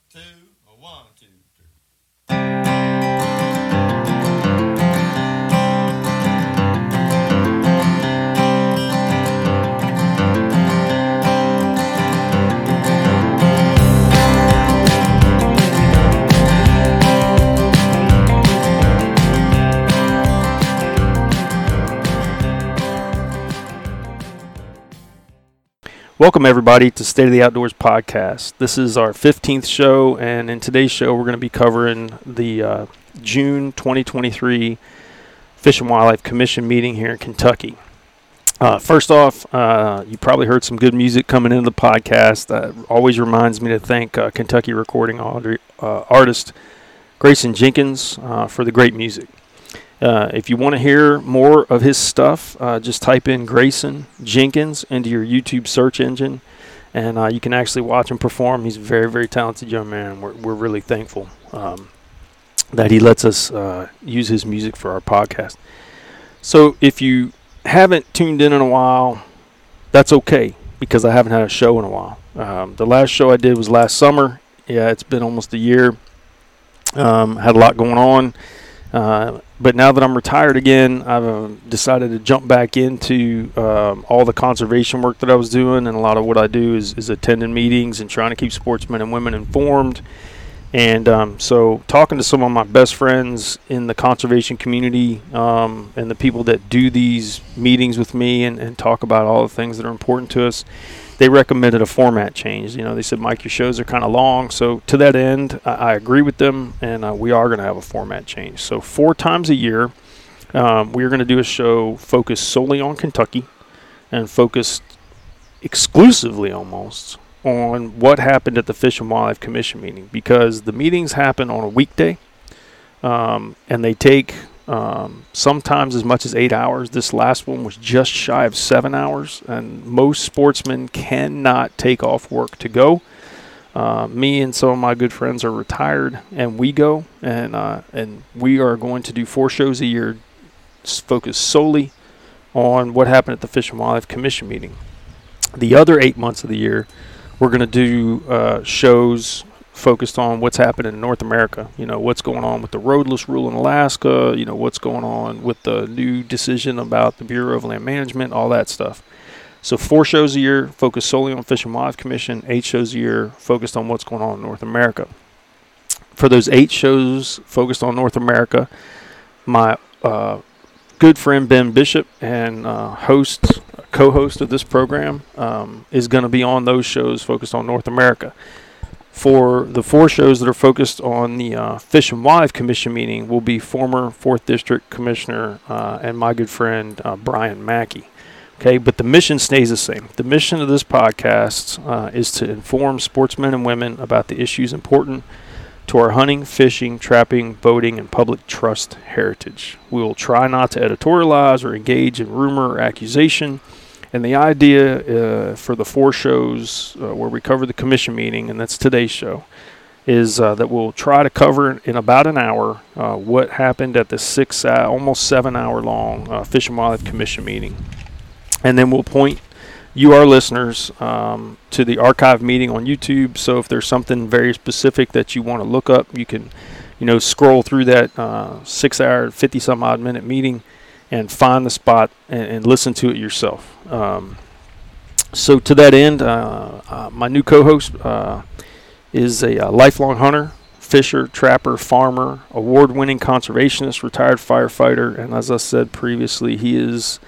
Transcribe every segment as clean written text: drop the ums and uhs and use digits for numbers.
two, a 1, 2, 3. Welcome, everybody, to State of the Outdoors podcast. This is our 15th show, and in today's show, we're going to be covering the June 2023 Fish and Wildlife Commission meeting here in Kentucky. First off, you probably heard some good music coming into the podcast. That always reminds me to thank Kentucky recording artist Grayson Jenkins for the great music. If you want to hear more of his stuff, just type in Grayson Jenkins into your YouTube search engine, and you can actually watch him perform. He's a very, very talented young man. We're really thankful that he lets us use his music for our podcast. So if you haven't tuned in a while, that's okay, because I haven't had a show in a while. The last show I did was last summer. Yeah, it's been almost a year. Had a lot going on. But now that I'm retired again, I've decided to jump back into all the conservation work that I was doing, and a lot of what I do is attending meetings and trying to keep sportsmen and women informed. And so talking to some of my best friends in the conservation community and the people that do these meetings with me and talk about all the things that are important to us, they recommended a format change. You know, they said, Mike, your shows are kind of long. So to that end, I agree with them, and we are going to have a format change. So 4 times a year, we're going to do a show focused solely on Kentucky and focused exclusively almost on what happened at the Fish and Wildlife Commission meeting, because the meetings happen on a weekday, and they take sometimes as much as 8 hours. This last one was just shy of 7 hours, and most sportsmen cannot take off work to go. Me and some of my good friends are retired, and we go, and we are going to do 4 shows a year focused solely on what happened at the Fish and Wildlife Commission meeting. The other 8 months of the year, we're going to do shows focused on what's happening in North America. You know, what's going on with the roadless rule in Alaska, you know, what's going on with the new decision about the Bureau of Land Management, all that stuff. So 4 shows a year focused solely on Fish and Wildlife Commission, 8 shows a year focused on what's going on in North America. For those 8 shows focused on North America, my good friend Ben Bishop and co-host of this program is going to be on those shows focused on North America. For the 4 shows that are focused on the Fish and Wildlife Commission meeting will be former 4th District Commissioner and my good friend Brian Mackey. Okay, but the mission stays the same. The mission of this podcast is to inform sportsmen and women about the issues important to our hunting, fishing, trapping, boating, and public trust heritage. We will try not to editorialize or engage in rumor or accusation. And the idea for the 4 shows where we cover the commission meeting, and that's today's show, is that we'll try to cover in about an hour what happened at the almost 7 hour long Fish and Wildlife Commission meeting. And then we'll point you, our listeners, to the archive meeting on YouTube. So if there's something very specific that you want to look up, you can, scroll through that 6 hour, 50 some odd minute meeting and find the spot and listen to it yourself. So to that end, my new co-host is a lifelong hunter, fisher, trapper, farmer, award-winning conservationist, retired firefighter, and as I said previously, he is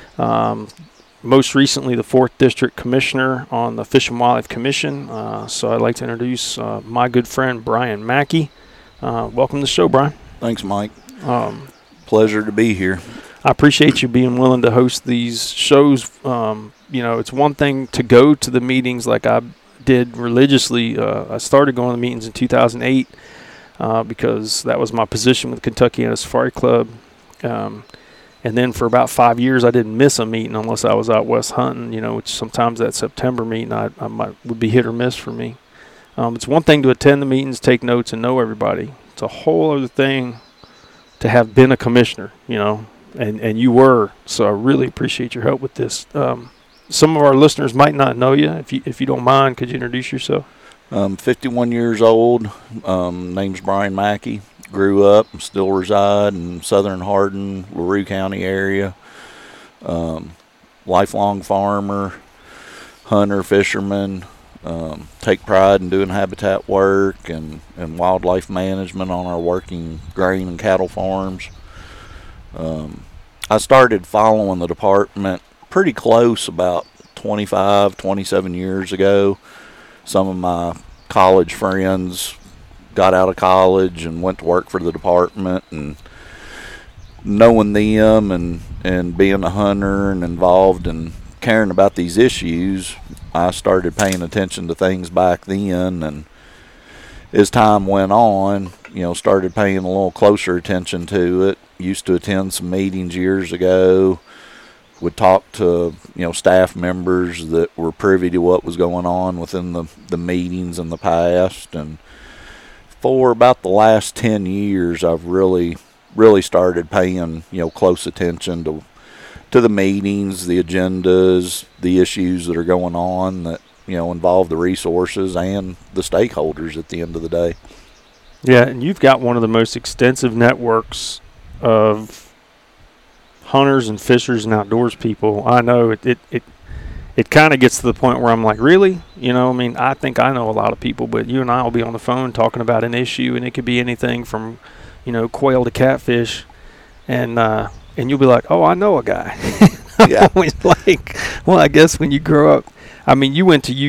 most recently the 4th District Commissioner on the Fish and Wildlife Commission. So I'd like to introduce my good friend Brian Mackey. Welcome to the show, Brian. Thanks, Mike. Pleasure to be here. I appreciate you being willing to host these shows. It's one thing to go to the meetings like I did religiously. I started going to the meetings in 2008 because that was my position with Kentucky Safari Club. And then for about 5 years, I didn't miss a meeting unless I was out west hunting, which sometimes that September meeting would be hit or miss for me. It's one thing to attend the meetings, take notes, and know everybody. It's a whole other thing to have been a commissioner, and you were. So I really appreciate your help with this. Some of our listeners might not know you. If you don't mind, could you introduce yourself? I'm 51 years old. Name's Brian Mackey. Grew up and still reside in southern Hardin, LaRue County area. Lifelong farmer, hunter, fisherman. Take pride in doing habitat work and wildlife management on our working grain and cattle farms. I started following the department pretty close about 25, 27 years ago. Some of my college friends got out of college and went to work for the department, and knowing them and being a hunter and involved and caring about these issues, I started paying attention to things back then, and as time went on, started paying a little closer attention to it. Used to attend some meetings years ago, would talk to staff members that were privy to what was going on within the meetings in the past, and for about the last 10 years I've really started paying close attention to the meetings, the agendas, the issues that are going on that involve the resources and the stakeholders at the end of the day. Yeah, and you've got one of the most extensive networks of hunters and fishers and outdoors people. I know it kind of gets to the point where I'm like, really? I think I know a lot of people, but you and I will be on the phone talking about an issue, and it could be anything from, quail to catfish, and you'll be like, oh, I know a guy. Yeah. Well, I guess when you grow up, you went to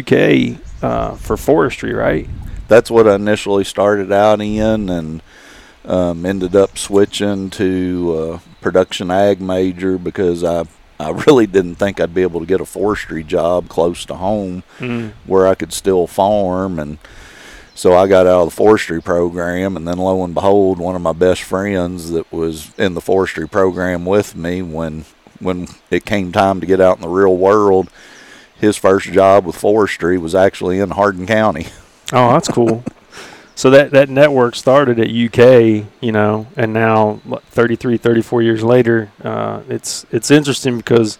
UK for forestry, right? That's what I initially started out in, and ended up switching to production ag major because I really didn't think I'd be able to get a forestry job close to home where I could still farm. And so I got out of the forestry program, and then lo and behold, one of my best friends that was in the forestry program with me, when it came time to get out in the real world, his first job with forestry was actually in Hardin County. Oh, that's cool. So that network started at UK, and now 33, 34 years later, it's interesting because,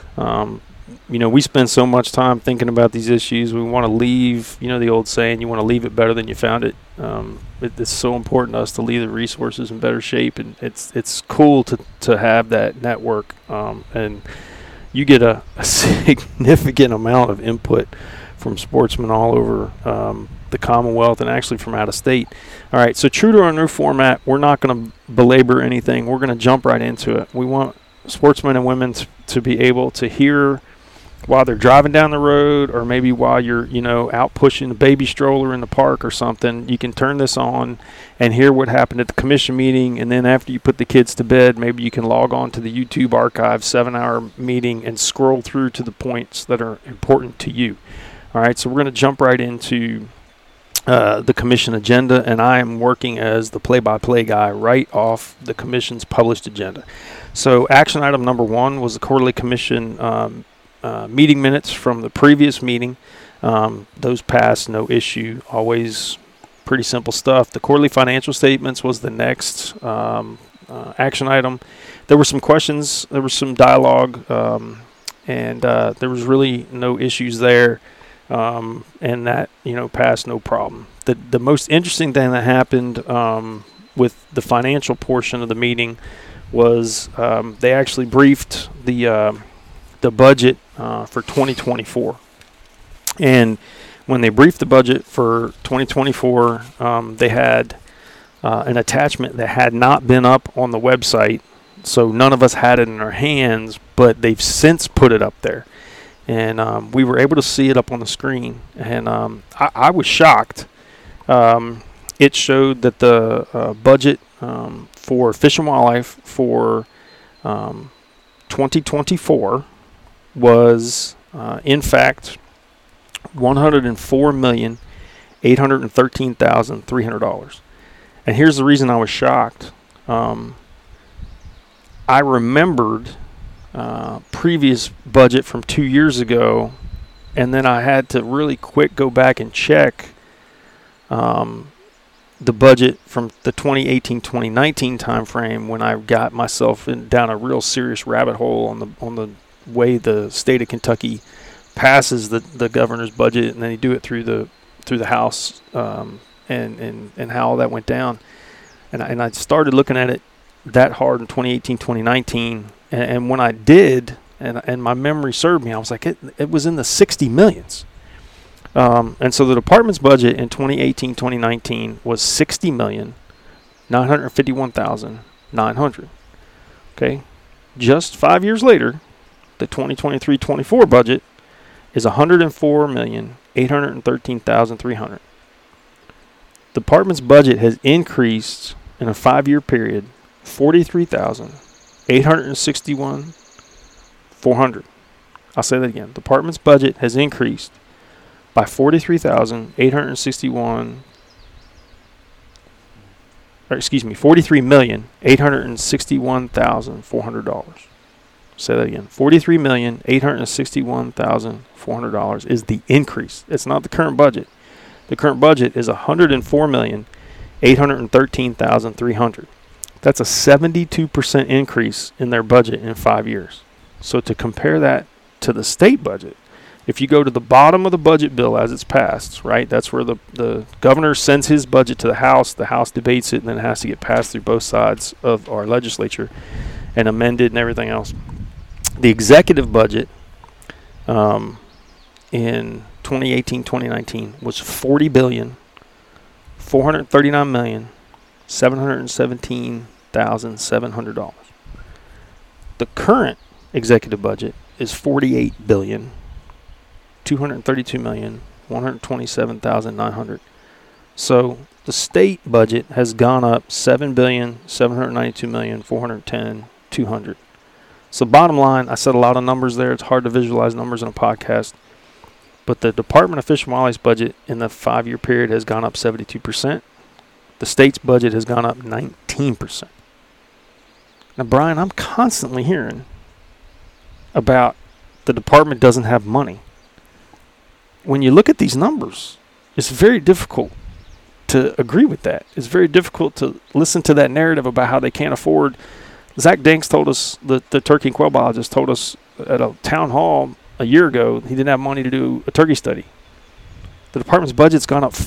we spend so much time thinking about these issues. We want to leave, the old saying, you want to leave it better than you found it. It's so important to us to leave the resources in better shape, and it's cool to have that network, and you get a significant amount of input from sportsmen all over the Commonwealth and actually from out of state. All right, so true to our new format, we're not going to belabor anything. We're going to jump right into it. We want sportsmen and women to be able to hear while they're driving down the road, or maybe while you're, out pushing the baby stroller in the park or something. You can turn this on and hear what happened at the commission meeting, and then after you put the kids to bed, maybe you can log on to the YouTube archive 7-hour meeting and scroll through to the points that are important to you. All right, so we're going to jump right into the commission agenda, and I am working as the play-by-play guy right off the commission's published agenda. So action item number 1 was the quarterly commission meeting minutes from the previous meeting. Those passed, no issue, always pretty simple stuff. The quarterly financial statements was the next action item. There were some questions, there was some dialogue, and there was really no issues there. And that, passed no problem. The most interesting thing that happened with the financial portion of the meeting was they actually briefed the budget for 2024. And when they briefed the budget for 2024, they had an attachment that had not been up on the website, so none of us had it in our hands, but they've since put it up there. And we were able to see it up on the screen, and I was shocked. It showed that the budget for Fish and Wildlife for 2024 was, in fact, $104,813,300. And here's the reason I was shocked. I remembered previous budget from 2 years ago, and then I had to really quick go back and check the budget from the 2018-2019 time frame, when I got myself down a real serious rabbit hole on the way the state of Kentucky passes the governor's budget, and then they do it through through the House and how all that went down. And I started looking at it that hard in 2018, 2019. And when I did, and my memory served me, I was like, it was in the 60 millions. And so the department's budget in 2018, 2019 was $60,951,900. Okay. Just 5 years later, the 2023-24 budget is $104,813,300. The department's budget has increased in a 5-year period $43,861,400. I'll say that again. The department's budget has increased by $43,861,400. Say that again. $43,861,400 is the increase. It's not the current budget. The current budget is $104,813,300. That's a 72% increase in their budget in 5 years. So to compare that to the state budget, if you go to the bottom of the budget bill as it's passed, right, that's where the governor sends his budget to the House debates it, and then it has to get passed through both sides of our legislature and amended and everything else. The executive budget in 2018-2019 was $40,439,717,700. The current executive budget is $48,232,127,900. So the state budget has gone up $7,792,410,200. So bottom line, I said a lot of numbers there. It's hard to visualize numbers in a podcast. But the Department of Fish and Wildlife's budget in the 5-year period has gone up 72%. The state's budget has gone up 19%. Now, Brian, I'm constantly hearing about the department doesn't have money. When you look at these numbers, it's very difficult to agree with that. It's very difficult to listen to that narrative about how they can't afford. Zach Danks told us, the turkey and quail biologist told us at a town hall a year ago, he didn't have money to do a turkey study. The department's budget's gone up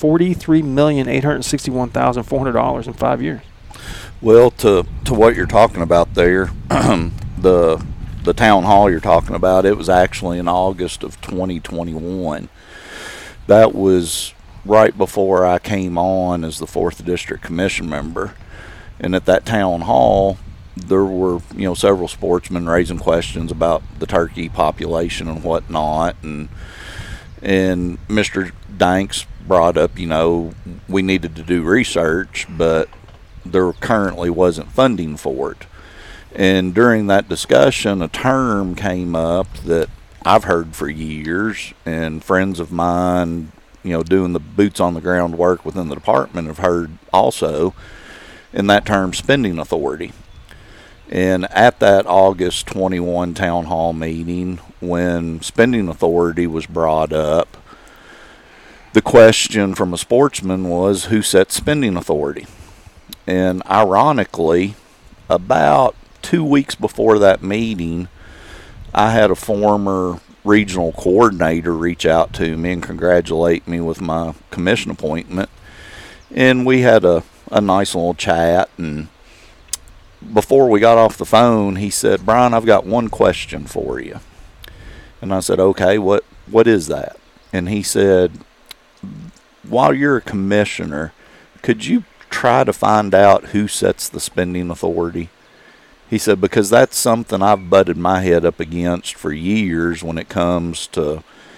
$43,861,400 in 5 years. Well, to what you're talking about there, the town hall you're talking about, it was actually in August of 2021. That was right before I came on as the 4th District Commission member. And at that town hall, there were, several sportsmen raising questions about the turkey population and whatnot. And Mr. Danks brought up, we needed to do research, but there currently wasn't funding for it. And during that discussion, a term came up that I've heard for years, and friends of mine, doing the boots on the ground work within the department have heard also, and that term, spending authority. And at that August 21 town hall meeting, when spending authority was brought up, the question from a sportsman was, who sets spending authority? And ironically, about 2 weeks before that meeting, I had a former regional coordinator reach out to me and congratulate me with my commission appointment. And we had a nice little chat, and before we got off the phone, he said, "Brian, I've got one question for you." And I said, "Okay, what is that?" And he said, "While you're a commissioner, could you try to find out who sets the spending authority?" He said, because that's something I've butted my head up against for years when it comes to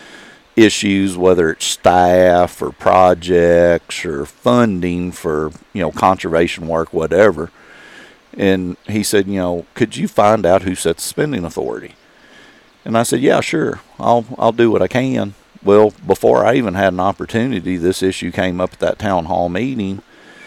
issues, whether it's staff or projects or funding for, conservation work, whatever. And he said, could you find out who sets the spending authority? And I said, yeah, sure. I'll do what I can. Well, before I even had an opportunity, this issue came up at that town hall meeting,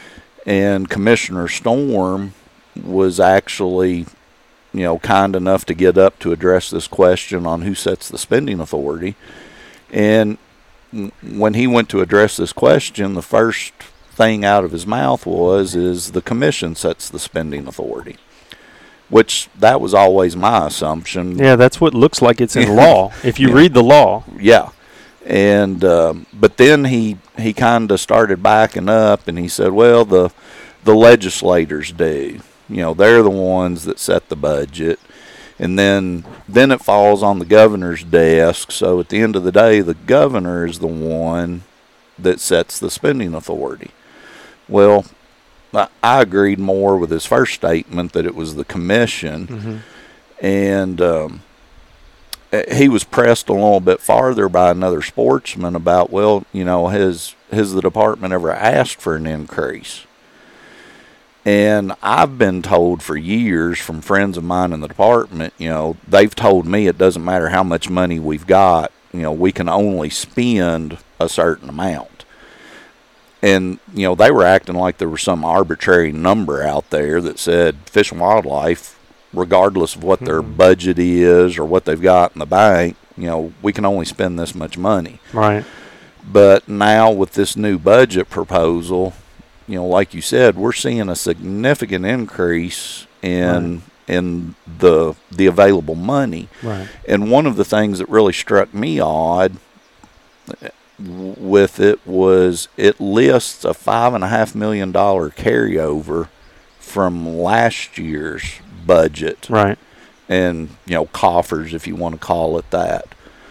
and Commissioner Storm was actually, kind enough to get up to address this question on who sets the spending authority. And when he went to address this question, the first thing out of his mouth is the commission sets the spending authority, which that was always my assumption. Yeah, that's what looks like it's in law if you read the law. Yeah. And but then he kind of started backing up, and he said, well, the legislators do. They're the ones that set the budget. And then it falls on the governor's desk. So at the end of the day, the governor is the one that sets the spending authority. Well, I agreed more with his first statement that it was the commission. And he was pressed a little bit farther by another sportsman about, well, has the department ever asked for an increase? And I've been told for years from friends of mine in the department, they've told me it doesn't matter how much money we've got, we can only spend a certain amount. And, they were acting like there was some arbitrary number out there that said Fish and Wildlife, regardless of what their budget is or what they've got in the bank, we can only spend this much money. Right. But now with this new budget proposal, like you said, we're seeing a significant increase in the available money. Right. And one of the things that really struck me odd with it was it lists a $5.5 million carryover from last year's budget. Right. And, coffers, if you want to call it that.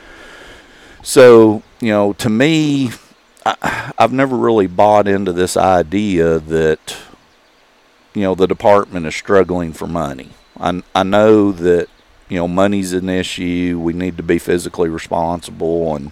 So, to me, I've never really bought into this idea that, the department is struggling for money. I know that, money's an issue. We need to be physically responsible. And,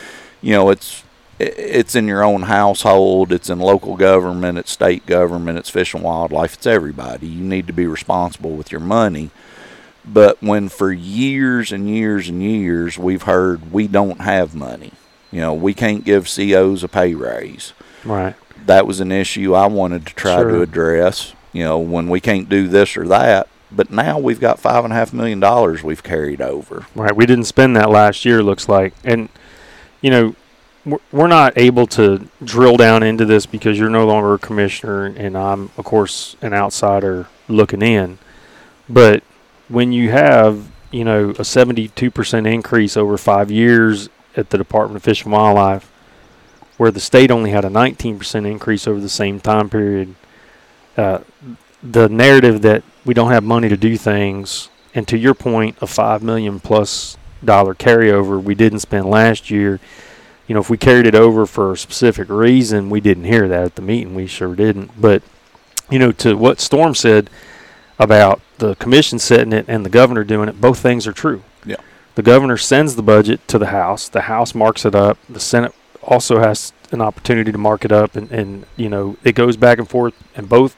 it's in your own household. It's in local government. It's state government. It's Fish and Wildlife. It's everybody. You need to be responsible with your money. But when for years and years and years we've heard we don't have money, we can't give COs a pay raise. Right. That was an issue I wanted to try to address, when we can't do this or that. But now we've got $5.5 million we've carried over. Right. We didn't spend that last year, looks like. And, we're not able to drill down into this because you're no longer a commissioner and I'm, of course, an outsider looking in. But when you have, a 72% increase over 5 years at the Department of Fish and Wildlife, where the state only had a 19% increase over the same time period, the narrative that we don't have money to do things, and to your point, a $5 million plus carryover we didn't spend last year, if we carried it over for a specific reason, we didn't hear that at the meeting. We sure didn't. But, to what Storm said about the commission setting it and the governor doing it, both things are true. Yeah. The governor sends the budget to the House marks it up. The Senate also has an opportunity to mark it up, and it goes back and forth, and both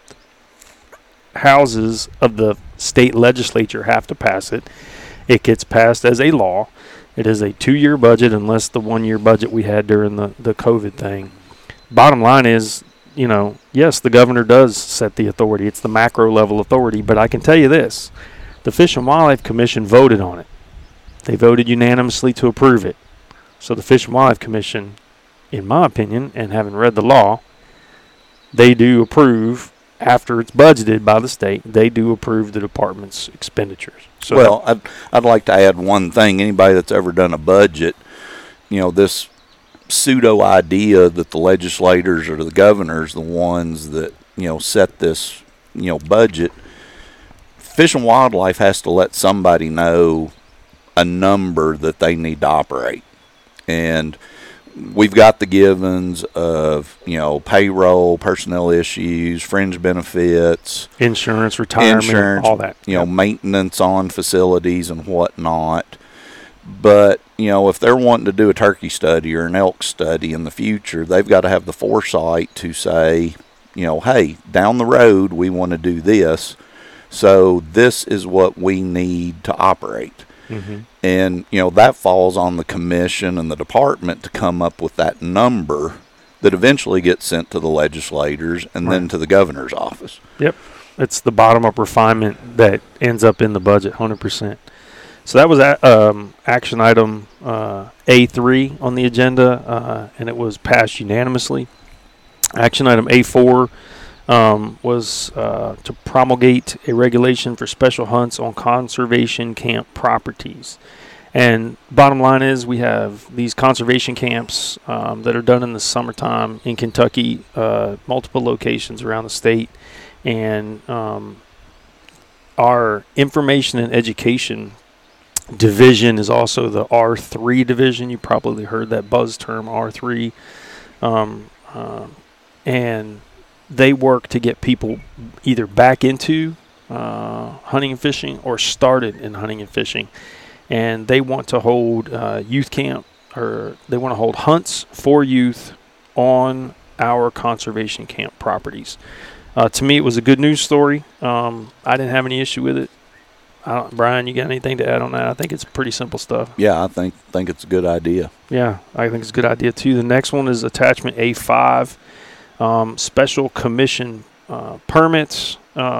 houses of the state legislature have to pass it. It gets passed as a law. It is a 2-year budget unless the 1-year budget we had during the COVID thing. Bottom line is, yes, the governor does set the authority. It's the macro level authority, but I can tell you this. The Fish and Wildlife Commission voted on it. They voted unanimously to approve it. So the Fish and Wildlife Commission, in my opinion, and having read the law, they do approve, after it's budgeted by the state, they do approve the department's expenditures. So well, I'd like to add one thing. Anybody that's ever done a budget, this pseudo idea that the legislators or the governors, the ones that, set this, budget, Fish and Wildlife has to let somebody know a number that they need to operate. And we've got the givens of, payroll, personnel issues, fringe benefits, insurance, retirement, all that. Maintenance on facilities and whatnot. But, if they're wanting to do a turkey study or an elk study in the future, they've got to have the foresight to say, hey, down the road we want to do this. So this is what we need to operate. Mm-hmm. And, that falls on the commission and the department to come up with that number that eventually gets sent to the legislators and then to the governor's office. Yep. It's the bottom-up refinement that ends up in the budget, 100%. So that was action item A3 on the agenda, and it was passed unanimously. Action item A4 was to promulgate a regulation for special hunts on conservation camp properties. And bottom line is we have these conservation camps that are done in the summertime in Kentucky, multiple locations around the state. And our information and education division is also the R3 division. You probably heard that buzz term, R3. And they work to get people either back into hunting and fishing or started in hunting and fishing. And they want to hold youth camp, or they want to hold hunts for youth on our conservation camp properties. To me, it was a good news story. I didn't have any issue with it. Brian, you got anything to add on that? I think it's pretty simple stuff. Yeah, I think it's a good idea. Yeah, I think it's a good idea too. The next one is attachment A5, special commission permits.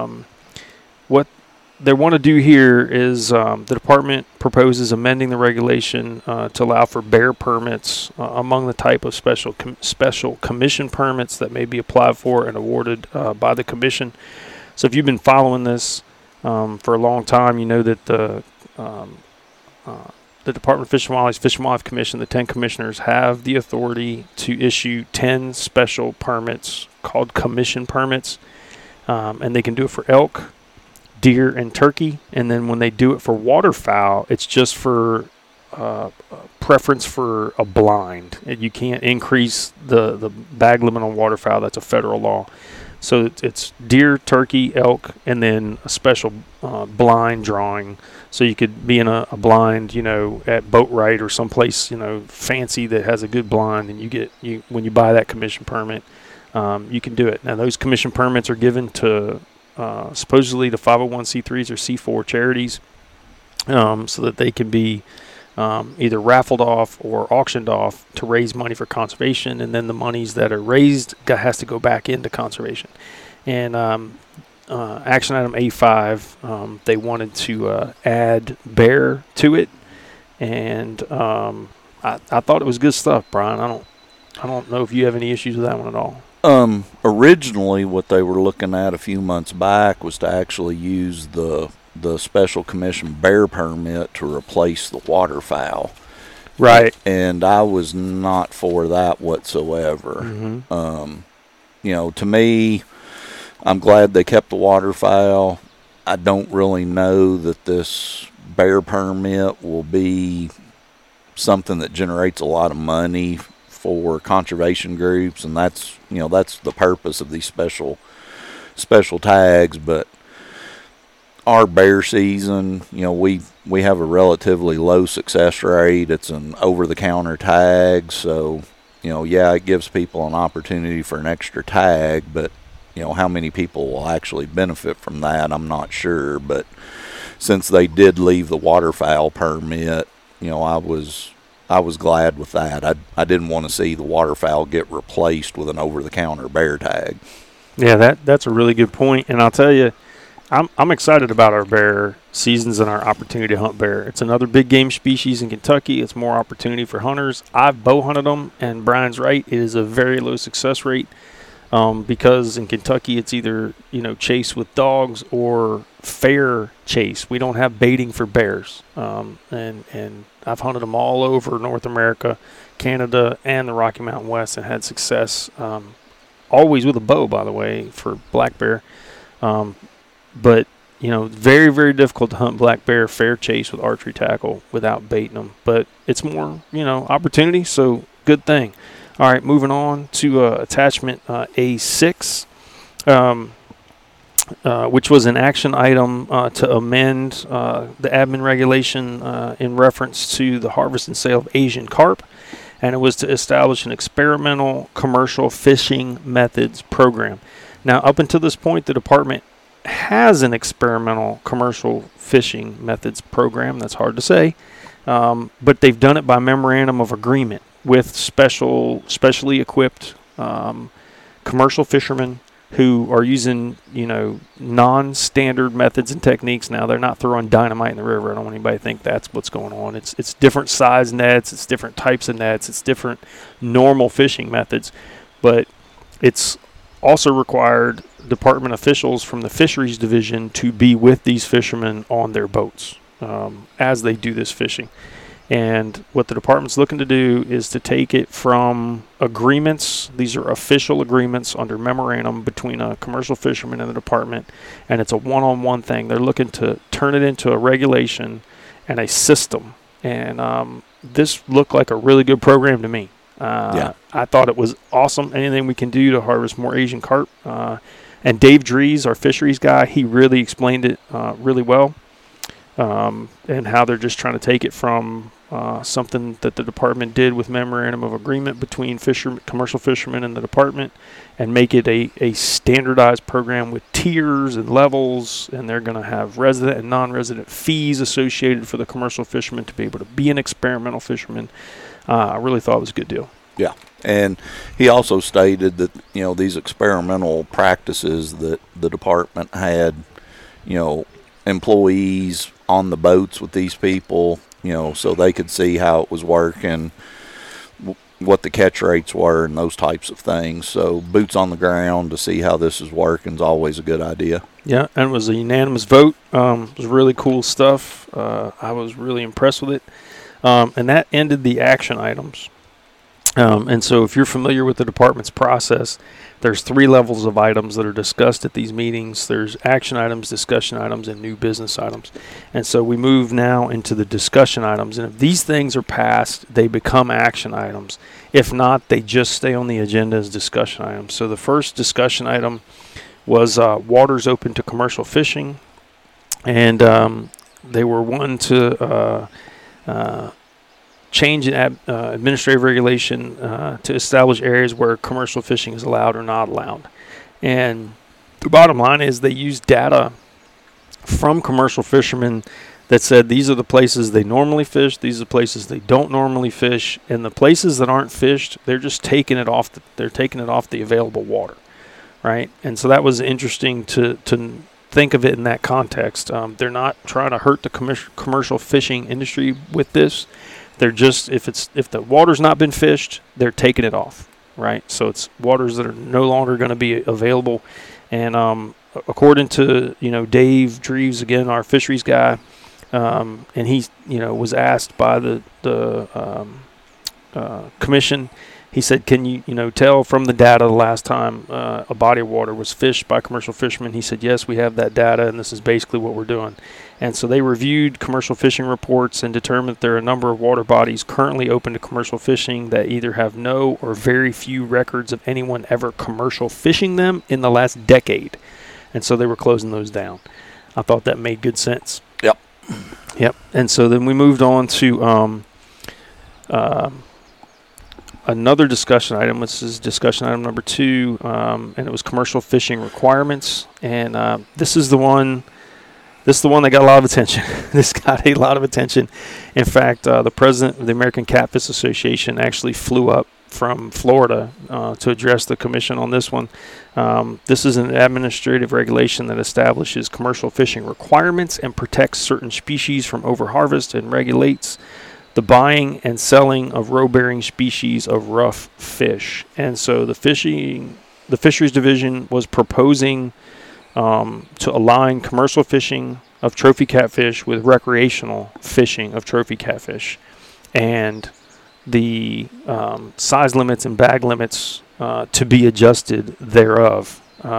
What they want to do here is the department proposes amending the regulation to allow for bear permits among the type of special commission permits that may be applied for and awarded by the commission. So if you've been following this for a long time, you know that the Department of Fish and Wildlife Commission, the 10 commissioners, have the authority to issue 10 special permits called commission permits, and they can do it for elk, deer, and turkey. And then when they do it for waterfowl, it's just for preference for a blind. You can't increase the bag limit on waterfowl. That's a federal law. So it's deer, turkey, elk, and then a special blind drawing. So you could be in a blind, at Boatwright or someplace, fancy that has a good blind, and when you buy that commission permit, you can do it. Now those commission permits are given to supposedly the 501c3s or C4 charities, so that they can be either raffled off or auctioned off to raise money for conservation, and then the monies that are raised has to go back into conservation. And action item A5, they wanted to add bear to it, and I thought it was good stuff, Brian. I don't know if you have any issues with that one at all. Originally, what they were looking at a few months back was to actually use the special commission bear permit to replace the waterfowl. Right. And I was not for that whatsoever. Mm-hmm. To me, I'm glad they kept the waterfowl. I don't really know that this bear permit will be something that generates a lot of money for conservation groups, and that's the purpose of these special tags. But our bear season, we have a relatively low success rate. It's an over-the-counter tag, so it gives people an opportunity for an extra tag, but how many people will actually benefit from that, I'm not sure. But since they did leave the waterfowl permit, I was glad with that. I didn't want to see the waterfowl get replaced with an over-the-counter bear tag. Yeah, that's a really good point. And I'll tell you, I'm excited about our bear seasons and our opportunity to hunt bear. It's another big game species in Kentucky. It's more opportunity for hunters. I've bow hunted them, and Brian's right. It is a very low success rate because in Kentucky it's either chase with dogs or fair chase. We don't have baiting for bears, and I've hunted them all over North America, Canada, and the Rocky Mountain West, and had success. Always with a bow, by the way, for black bear. But, very, very difficult to hunt black bear fair chase with archery tackle without baiting them. But it's more, opportunity, so good thing. All right, moving on to attachment A6, which was an action item to amend the admin regulation in reference to the harvest and sale of Asian carp. And it was to establish an experimental commercial fishing methods program. Now, up until this point, the department has an experimental commercial fishing methods program. That's hard to say, but they've done it by memorandum of agreement with specially equipped commercial fishermen who are using non-standard methods and techniques. Now, they're not throwing dynamite in the river. I don't want anybody to think that's what's going on. It's different size nets, it's different types of nets, it's different normal fishing methods, but it's also required department officials from the fisheries division to be with these fishermen on their boats as they do this fishing. And what the department's looking to do is to take it from agreements. These are official agreements under memorandum between a commercial fisherman and the department, and it's a one-on-one thing. They're looking to turn it into a regulation and a system. And this looked like a really good program to me. I thought it was awesome. Anything we can do to harvest more Asian carp. And Dave Dries, our fisheries guy, he really explained it really well. And how they're just trying to take it from something that the department did with memorandum of agreement between commercial fishermen and the department, and make it a standardized program with tiers and levels, and they're going to have resident and non-resident fees associated for the commercial fishermen to be able to be an experimental fisherman. I really thought it was a good deal. Yeah, and he also stated that, these experimental practices that the department had, employees on the boats with these people, so they could see how it was working, what the catch rates were, and those types of things. So boots on the ground to see how this is working is always a good idea. Yeah, and it was a unanimous vote. It was really cool stuff. I was really impressed with it. And that ended the action items. And so if you're familiar with the department's process, there's 3 levels of items that are discussed at these meetings. There's action items, discussion items, and new business items. And so we move now into the discussion items. And if these things are passed, they become action items. If not, they just stay on the agenda as discussion items. So the first discussion item was waters open to commercial fishing. And they were one to change in administrative regulation to establish areas where commercial fishing is allowed or not allowed. And the bottom line is they used data from commercial fishermen that said these are the places they normally fish, these are the places they don't normally fish, and the places that aren't fished, they're just taking it off the available water, right? And so that was interesting to think of it in that context. They're not trying to hurt the commercial fishing industry with this. They're just, if the water's not been fished, they're taking it off, right? So it's waters that are no longer going to be available. And according to Dave Dries, again, our fisheries guy, and he was asked by the commission. He said, "Can you tell from the data the last time a body of water was fished by commercial fishermen?" He said, "Yes, we have that data, and this is basically what we're doing." And so they reviewed commercial fishing reports and determined that there are a number of water bodies currently open to commercial fishing that either have no or very few records of anyone ever commercial fishing them in the last decade. And so they were closing those down. I thought that made good sense. Yep. And so then we moved on to another discussion item. This is discussion item number 2, and it was commercial fishing requirements. And this is the one that got a lot of attention. This got a lot of attention. In fact, the president of the American Catfish Association actually flew up from Florida to address the commission on this one. This is an administrative regulation that establishes commercial fishing requirements and protects certain species from overharvest and regulates the buying and selling of roe-bearing species of rough fish. And so the fisheries division was proposing to align commercial fishing of trophy catfish with recreational fishing of trophy catfish, and the size limits and bag limits to be adjusted thereof.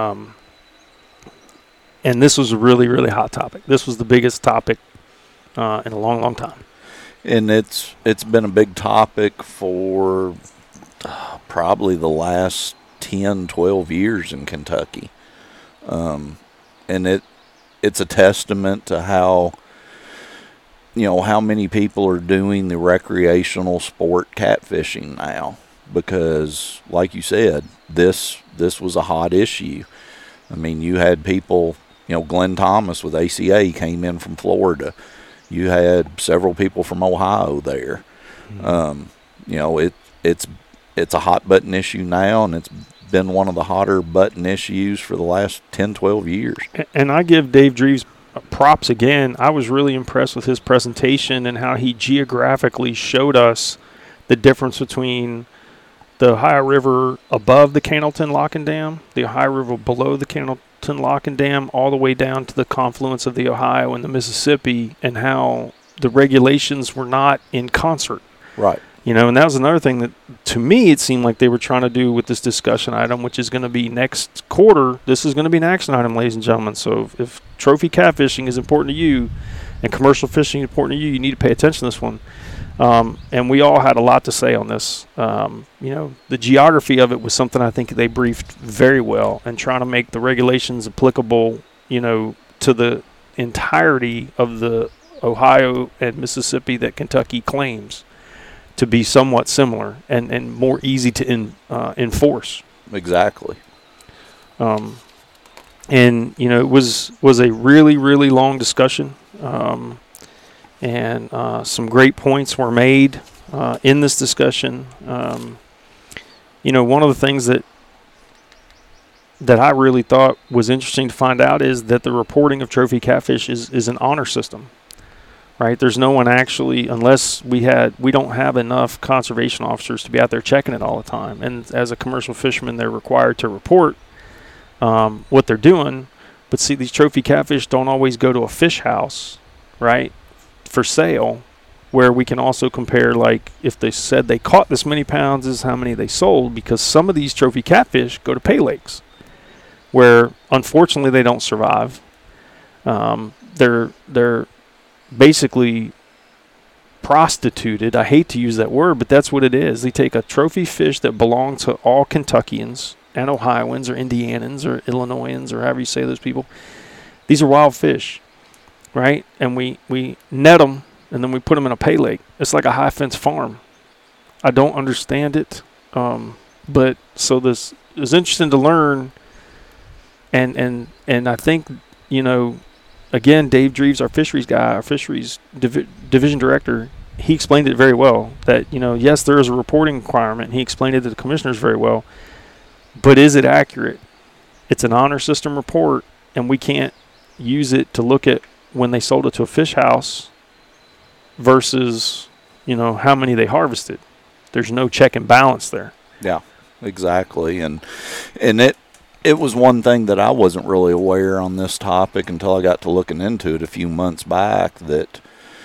And this was a really, really hot topic. This was the biggest topic in a long, long time. And it's been a big topic for probably the last 10, 12 years in Kentucky. And it's a testament to how many people are doing the recreational sport catfishing now, because like you said, this was a hot issue. I mean, you had people, Glenn Thomas with ACA came in from Florida. You had several people from Ohio there. Mm-hmm. It's a hot button issue now, and it's been one of the hotter button issues for the last 10, 12 years. And I give Dave Dries props again. I was really impressed with his presentation and how he geographically showed us the difference between the Ohio River above the Cannelton Lock and Dam, the Ohio River below the Cannelton Lock and Dam, all the way down to the confluence of the Ohio and the Mississippi, and how the regulations were not in concert. Right. And that was another thing that, to me, it seemed like they were trying to do with this discussion item, which is going to be next quarter. This is going to be an action item, ladies and gentlemen. So if trophy catfishing is important to you and commercial fishing is important to you, you need to pay attention to this one. And we all had a lot to say on this. The geography of it was something I think they briefed very well, and trying to make the regulations applicable, to the entirety of the Ohio and Mississippi that Kentucky claims to be somewhat similar and more easy to enforce. Exactly. And it was a really, really long discussion, and some great points were made in this discussion. One of the things that I really thought was interesting to find out is that the reporting of trophy catfish is an honor system. Right, there's no one actually, unless we don't have enough conservation officers to be out there checking it all the time. And as a commercial fisherman, they're required to report what they're doing. But see, these trophy catfish don't always go to a fish house, right, for sale, where we can also compare, like, if they said they caught this many pounds, this is how many they sold, because some of these trophy catfish go to pay lakes, where unfortunately they don't survive. They're basically prostituted. I hate to use that word, but that's what it is. They take a trophy fish that belongs to all Kentuckians and Ohioans or Indianans or Illinoisans or however you say those people. These are wild fish, right? And we net them, and then we put them in a pay lake. It's like a high fence farm. I don't understand it, but so this is interesting to learn, and I think, again, Dave Dreves, our fisheries guy, our fisheries division director, he explained it very well. That, yes, there is a reporting requirement. He explained it to the commissioners very well. But is it accurate? It's an honor system report, and we can't use it to look at when they sold it to a fish house versus, how many they harvested. There's no check and balance there. Yeah, exactly. And it was one thing that I wasn't really aware on this topic until I got to looking into it a few months back, that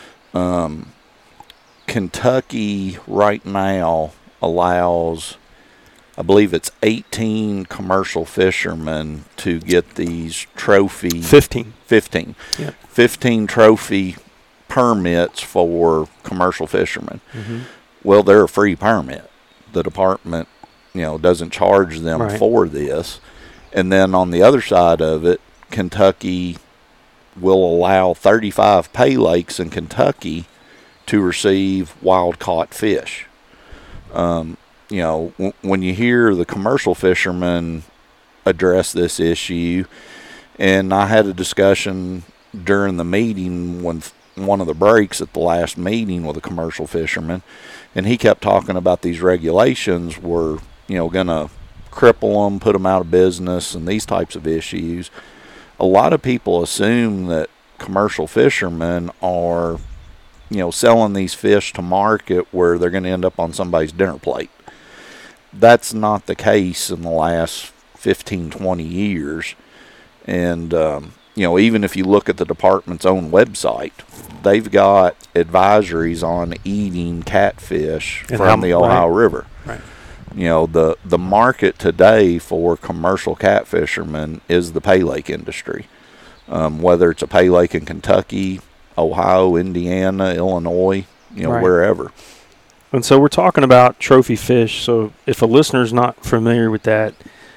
Kentucky right now allows, I believe it's 18 commercial fishermen to get these trophy. 15. Yep. 15 trophy permits for commercial fishermen. Mm-hmm. Well, they're a free permit. The department, doesn't charge them right. for this. And then on the other side of it, Kentucky will allow 35 pay lakes in Kentucky to receive wild-caught fish. When you hear the commercial fishermen address this issue, and I had a discussion during the meeting, one of the breaks at the last meeting with a commercial fisherman, and he kept talking about these regulations were, going to cripple them, put them out of business, and these types of issues. A lot of people assume that commercial fishermen are, selling these fish to market where they're going to end up on somebody's dinner plate. That's not the case in the last 15, 20 years. And, even if you look at the department's own website, they've got advisories on eating catfish from the Ohio River. Right. The market today for commercial catfishermen is the pay lake industry. Whether it's a pay lake in Kentucky, Ohio, Indiana, Illinois, right. wherever. And so we're talking about trophy fish. So if a listener's not familiar with that,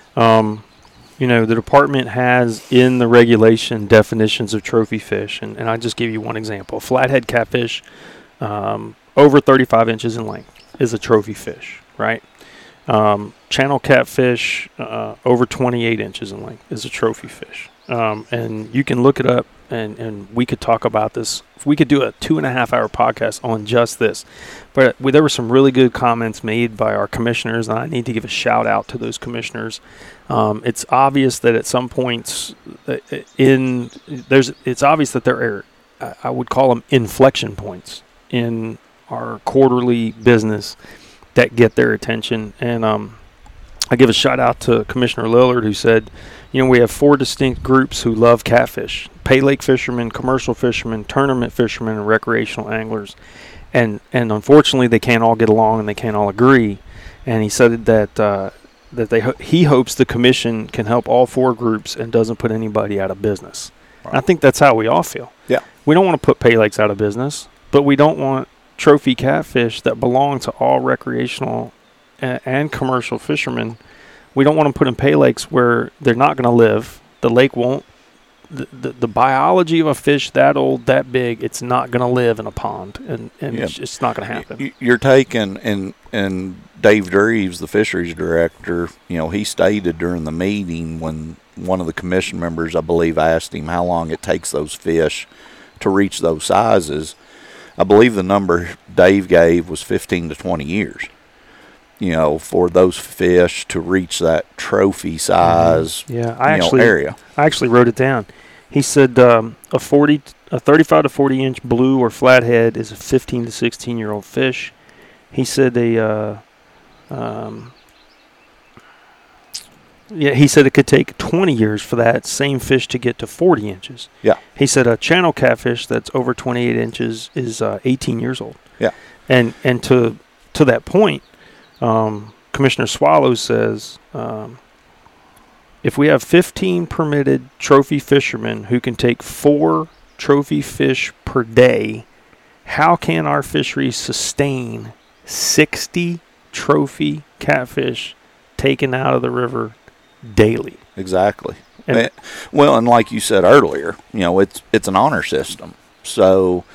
the department has in the regulation definitions of trophy fish. And I just give you one example. Flathead catfish over 35 inches in length is a trophy fish, right? Channel catfish over 28 inches in length is a trophy fish. And you can look it up, and we could talk about this. We could do a 2.5-hour podcast on just this. But there were some really good comments made by our commissioners, and I need to give a shout out to those commissioners. It's obvious that at some points it's obvious that there are, I would call them inflection points in our quarterly business that get their attention. And I give a shout out to Commissioner Lillard, who said, we have 4 distinct groups who love catfish. pay lake fishermen, commercial fishermen, tournament fishermen, and recreational anglers. And unfortunately, they can't all get along and they can't all agree. And he said that he hopes the commission can help all four groups and doesn't put anybody out of business. Right. I think that's how we all feel. Yeah. We don't want to put pay lakes out of business, but we don't want trophy catfish that belong to all recreational and commercial fishermen. We don't want to put in pay lakes where they're not going to live. The lake won't. The biology of a fish that old, that big, it's not going to live in a pond, and it's not going to happen. You're taking, and Dave Dreves, the fisheries director, he stated during the meeting when one of the commission members, I believe, asked him how long it takes those fish to reach those sizes. I believe the number Dave gave was 15 to 20 years. For those fish to reach that trophy size, area. I actually wrote it down. He said a 35 to 40 inch blue or flathead is a 15 to 16 year old fish. He said he said it could take 20 years for that same fish to get to 40 inches. Yeah. He said a channel catfish that's over 28 inches is 18 years old. Yeah. And to that point, Commissioner Swallow says, if we have 15 permitted trophy fishermen who can take 4 trophy fish per day, how can our fishery sustain 60 trophy catfish taken out of the river daily? Exactly. And like you said earlier, it's an honor system. So,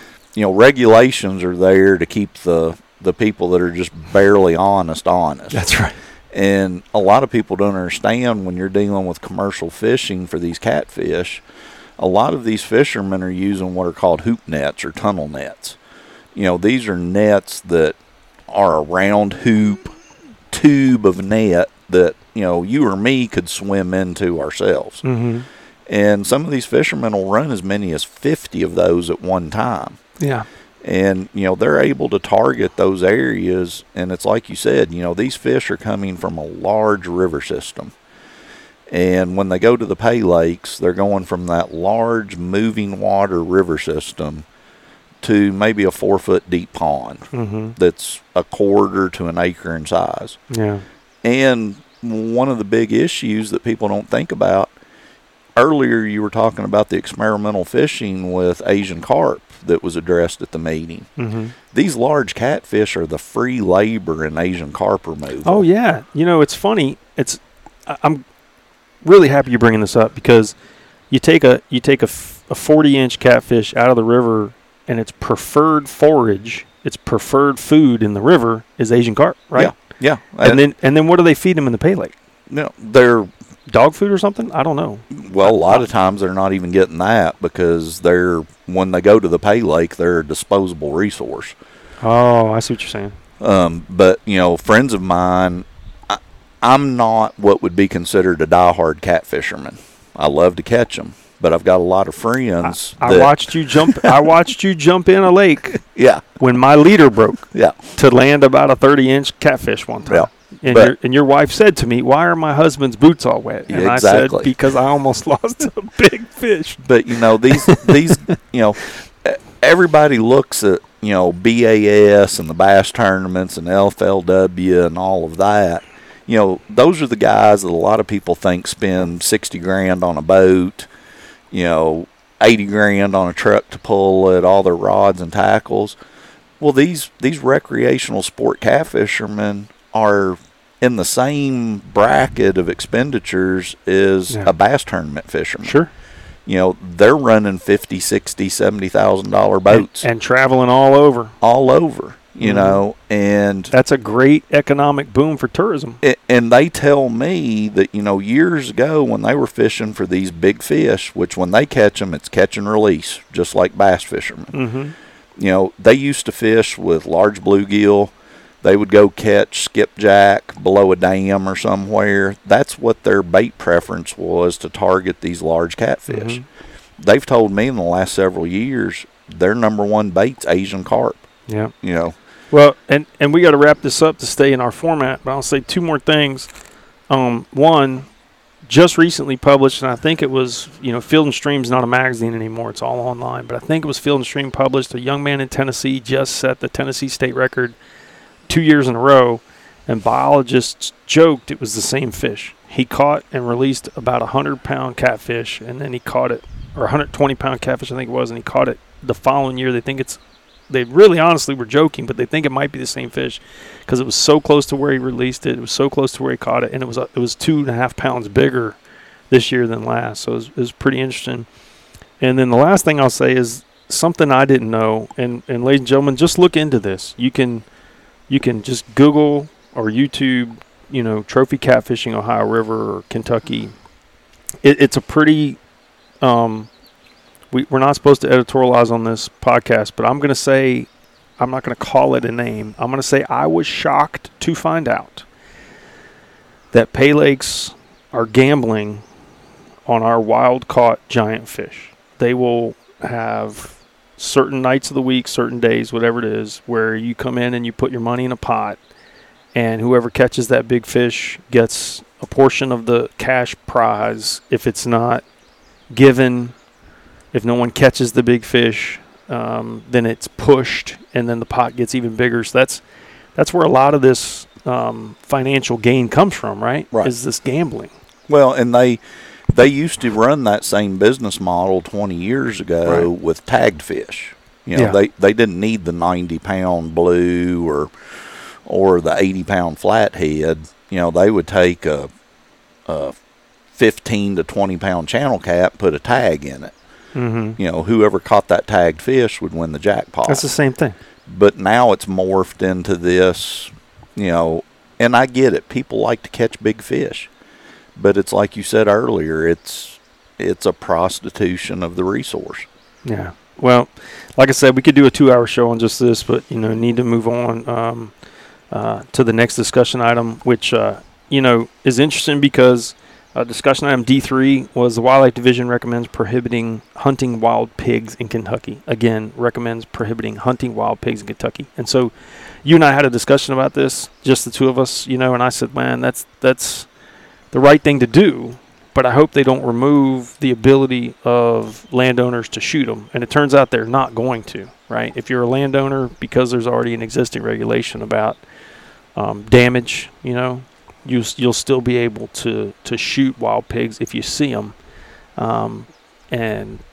regulations are there to keep the people that are just barely honest. That's right. And a lot of people don't understand when you're dealing with commercial fishing for these catfish, a lot of these fishermen are using what are called hoop nets or tunnel nets. These are nets that are a round hoop tube of net that, you or me could swim into ourselves. Mm-hmm. And some of these fishermen will run as many as 50 of those at one time. Yeah. And, they're able to target those areas. And it's like you said, these fish are coming from a large river system. And when they go to the pay lakes, they're going from that large moving water river system to maybe a 4-foot deep pond that's a quarter to an acre in size. Yeah. And one of the big issues that people don't think about, earlier you were talking about the experimental fishing with Asian carp that was addressed at the meeting. Mm-hmm. These large catfish are the free labor in Asian carp removal. Oh, yeah. It's funny. I'm really happy you're bringing this up because you take a 40-inch catfish out of the river, and its preferred forage, its preferred food in the river is Asian carp, right? Yeah. And then what do they feed them in the pay lake? They're dog food or something? I don't know. Well, a lot of times they're not even getting that because when they go to the pay lake, they're a disposable resource. Oh, I see what you're saying. But, friends of mine, I'm not what would be considered a diehard catfisherman. I love to catch them, but I've got a lot of friends. I watched you jump. I watched you jump in a lake. Yeah. When my leader broke. Yeah. To land about a 30-inch catfish one time. Yeah. And your wife said to me, "Why are my husband's boots all wet?" And exactly. I said, "Because I almost lost a big fish." But these everybody looks at BAS and the bass tournaments and LFLW and all of that. Those are the guys that a lot of people think spend $60,000 on a boat, $80,000 on a truck to pull it, all their rods and tackles. Well, these recreational sport catfishermen are in the same bracket of expenditures as a bass tournament fisherman. Sure. They're running $50,000, $60,000, $70,000 boats. And traveling all over. All over, and... That's a great economic boom for tourism. And they tell me that, years ago when they were fishing for these big fish, which when they catch them, it's catch and release, just like bass fishermen. Mm-hmm. They used to fish with large bluegill. They would go catch skipjack below a dam or somewhere. That's what their bait preference was, to target these large catfish. Mm-hmm. They've told me in the last several years their number one bait's Asian carp. Yeah. Well, and we got to wrap this up to stay in our format, but I'll say two more things. One, just recently published, and I think it was, Field and Stream's not a magazine anymore. It's all online. But I think it was Field and Stream published. A young man in Tennessee just set the Tennessee state record 2 years in a row, and biologists joked it was the same fish. He caught and released about 100-pound catfish, and then he caught it, or 120-pound catfish I think it was, and he caught it the following year. They really honestly were joking, but they think it might be the same fish because it was so close to where he released it. It was so close to where he caught it, and it was 2.5 pounds bigger this year than last. So it was pretty interesting. And then the last thing I'll say is something I didn't know, and ladies and gentlemen, just look into this. You can just Google or YouTube, trophy catfishing Ohio River or Kentucky. It's a pretty we're not supposed to editorialize on this podcast, but I'm going to say, I'm not going to call it a name. I'm going to say I was shocked to find out that Pay Lakes are gambling on our wild-caught giant fish. They will have certain nights of the week, certain days, whatever it is, where you come in and you put your money in a pot, and whoever catches that big fish gets a portion of the cash prize. If it's not given, if no one catches the big fish, then it's pushed, and then the pot gets even bigger. So that's where a lot of this financial gain comes from, right? Is this gambling. Well, and they used to run that same business model 20 years ago with tagged fish. They didn't need the 90-pound blue or the 80-pound flathead. They would take a 15 to 20-pound channel cat, put a tag in it. Mm-hmm. Whoever caught that tagged fish would win the jackpot. That's the same thing. But now it's morphed into this, and I get it. People like to catch big fish. But it's like you said earlier, it's a prostitution of the resource. Yeah. Well, like I said, we could do a 2-hour show on just this, but, need to move on to the next discussion item, which, is interesting because discussion item D3 was the Wildlife Division recommends prohibiting hunting wild pigs in Kentucky. Again, recommends prohibiting hunting wild pigs in Kentucky. And so you and I had a discussion about this, just the two of us, and I said, man, that's the right thing to do, but I hope they don't remove the ability of landowners to shoot them. And it turns out they're not going to, right? If you're a landowner, because there's already an existing regulation about damage, you'll still be able to shoot wild pigs if you see them. And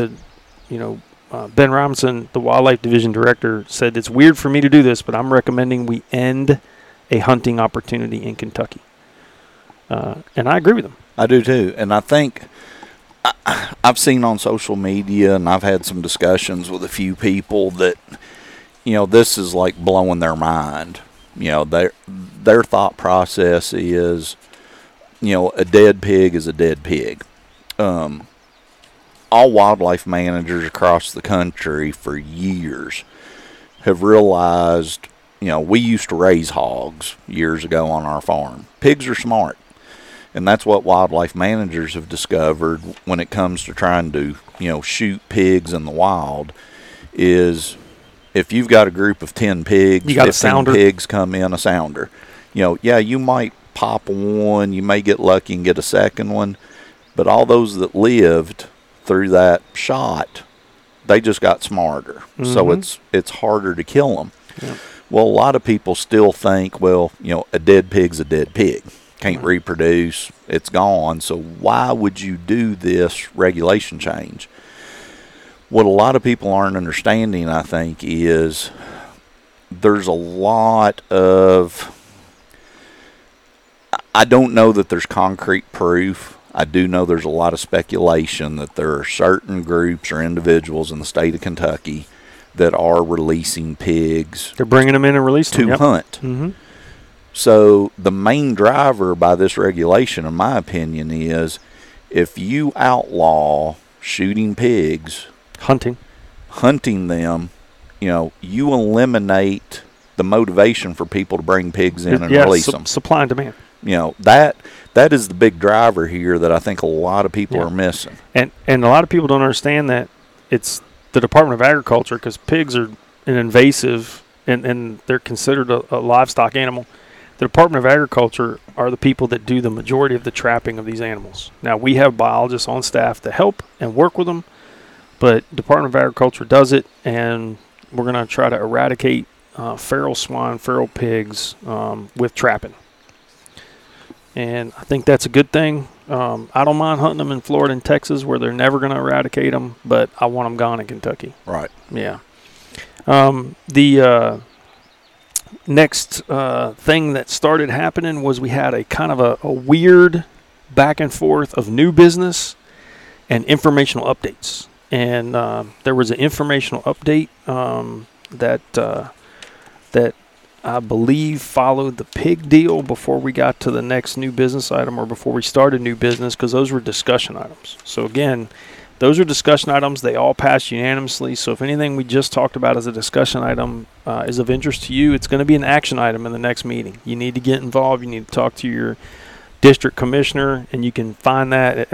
Ben Robinson, the Wildlife Division Director, said it's weird for me to do this, but I'm recommending we end a hunting opportunity in Kentucky. And I agree with him. I do too. And I think I've seen on social media, and I've had some discussions with a few people that, this is like blowing their mind. Their thought process is, a dead pig is a dead pig. All wildlife managers across the country for years have realized, we used to raise hogs years ago on our farm. Pigs are smart. And that's what wildlife managers have discovered when it comes to trying to, shoot pigs in the wild is if you've got a group of 10 pigs, 15 pigs come in, a sounder. You might pop one, you may get lucky and get a second one, but all those that lived through that shot, they just got smarter. Mm-hmm. So it's harder to kill them. Yep. Well, a lot of people still think, a dead pig's a dead pig. Can't reproduce, it's gone. So why would you do this regulation change? What a lot of people aren't understanding, I think, is there's a lot of, I don't know that there's concrete proof. I do know there's a lot of speculation that there are certain groups or individuals in the state of Kentucky that are releasing pigs. They're bringing them in and releasing them to hunt. Mm-hmm. So the main driver by this regulation, in my opinion, is if you outlaw shooting pigs, hunting them, you eliminate the motivation for people to bring pigs in and release them. Supply and demand. That is the big driver here that I think a lot of people are missing. And a lot of people don't understand that it's the Department of Agriculture, because pigs are an invasive and they're considered a livestock animal. The Department of Agriculture are the people that do the majority of the trapping of these animals. Now, we have biologists on staff to help and work with them, but Department of Agriculture does it, and we're going to try to eradicate feral swine, feral pigs with trapping. And I think that's a good thing. I don't mind hunting them in Florida and Texas where they're never going to eradicate them, but I want them gone in Kentucky. Right. Yeah. The next thing that started happening was we had a kind of a weird back and forth of new business and informational updates. And there was an informational update that I believe followed the pig deal before we got to the next new business item, or before we started new business, because those were discussion items. So again, those are discussion items. They all passed unanimously. So if anything we just talked about as a discussion item is of interest to you, it's going to be an action item in the next meeting. You need to get involved. You need to talk to your district commissioner, and you can find that at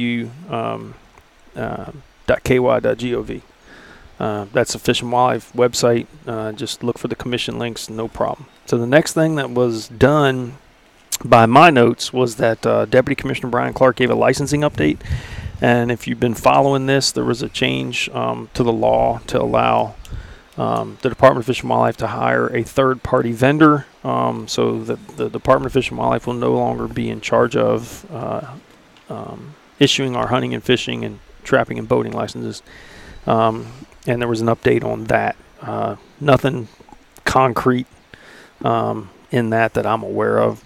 fw.ky.gov. That's the Fish and Wildlife website. Just look for the commission links, no problem. So the next thing that was done by my notes was that Deputy Commissioner Brian Clark gave a licensing update. And if you've been following this, there was a change to the law to allow the Department of Fish and Wildlife to hire a third-party vendor, so that the Department of Fish and Wildlife will no longer be in charge of issuing our hunting and fishing and trapping and boating licenses. And there was an update on that. Nothing concrete in that I'm aware of.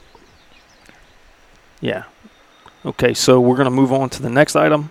Yeah. Okay, so we're going to move on to the next item.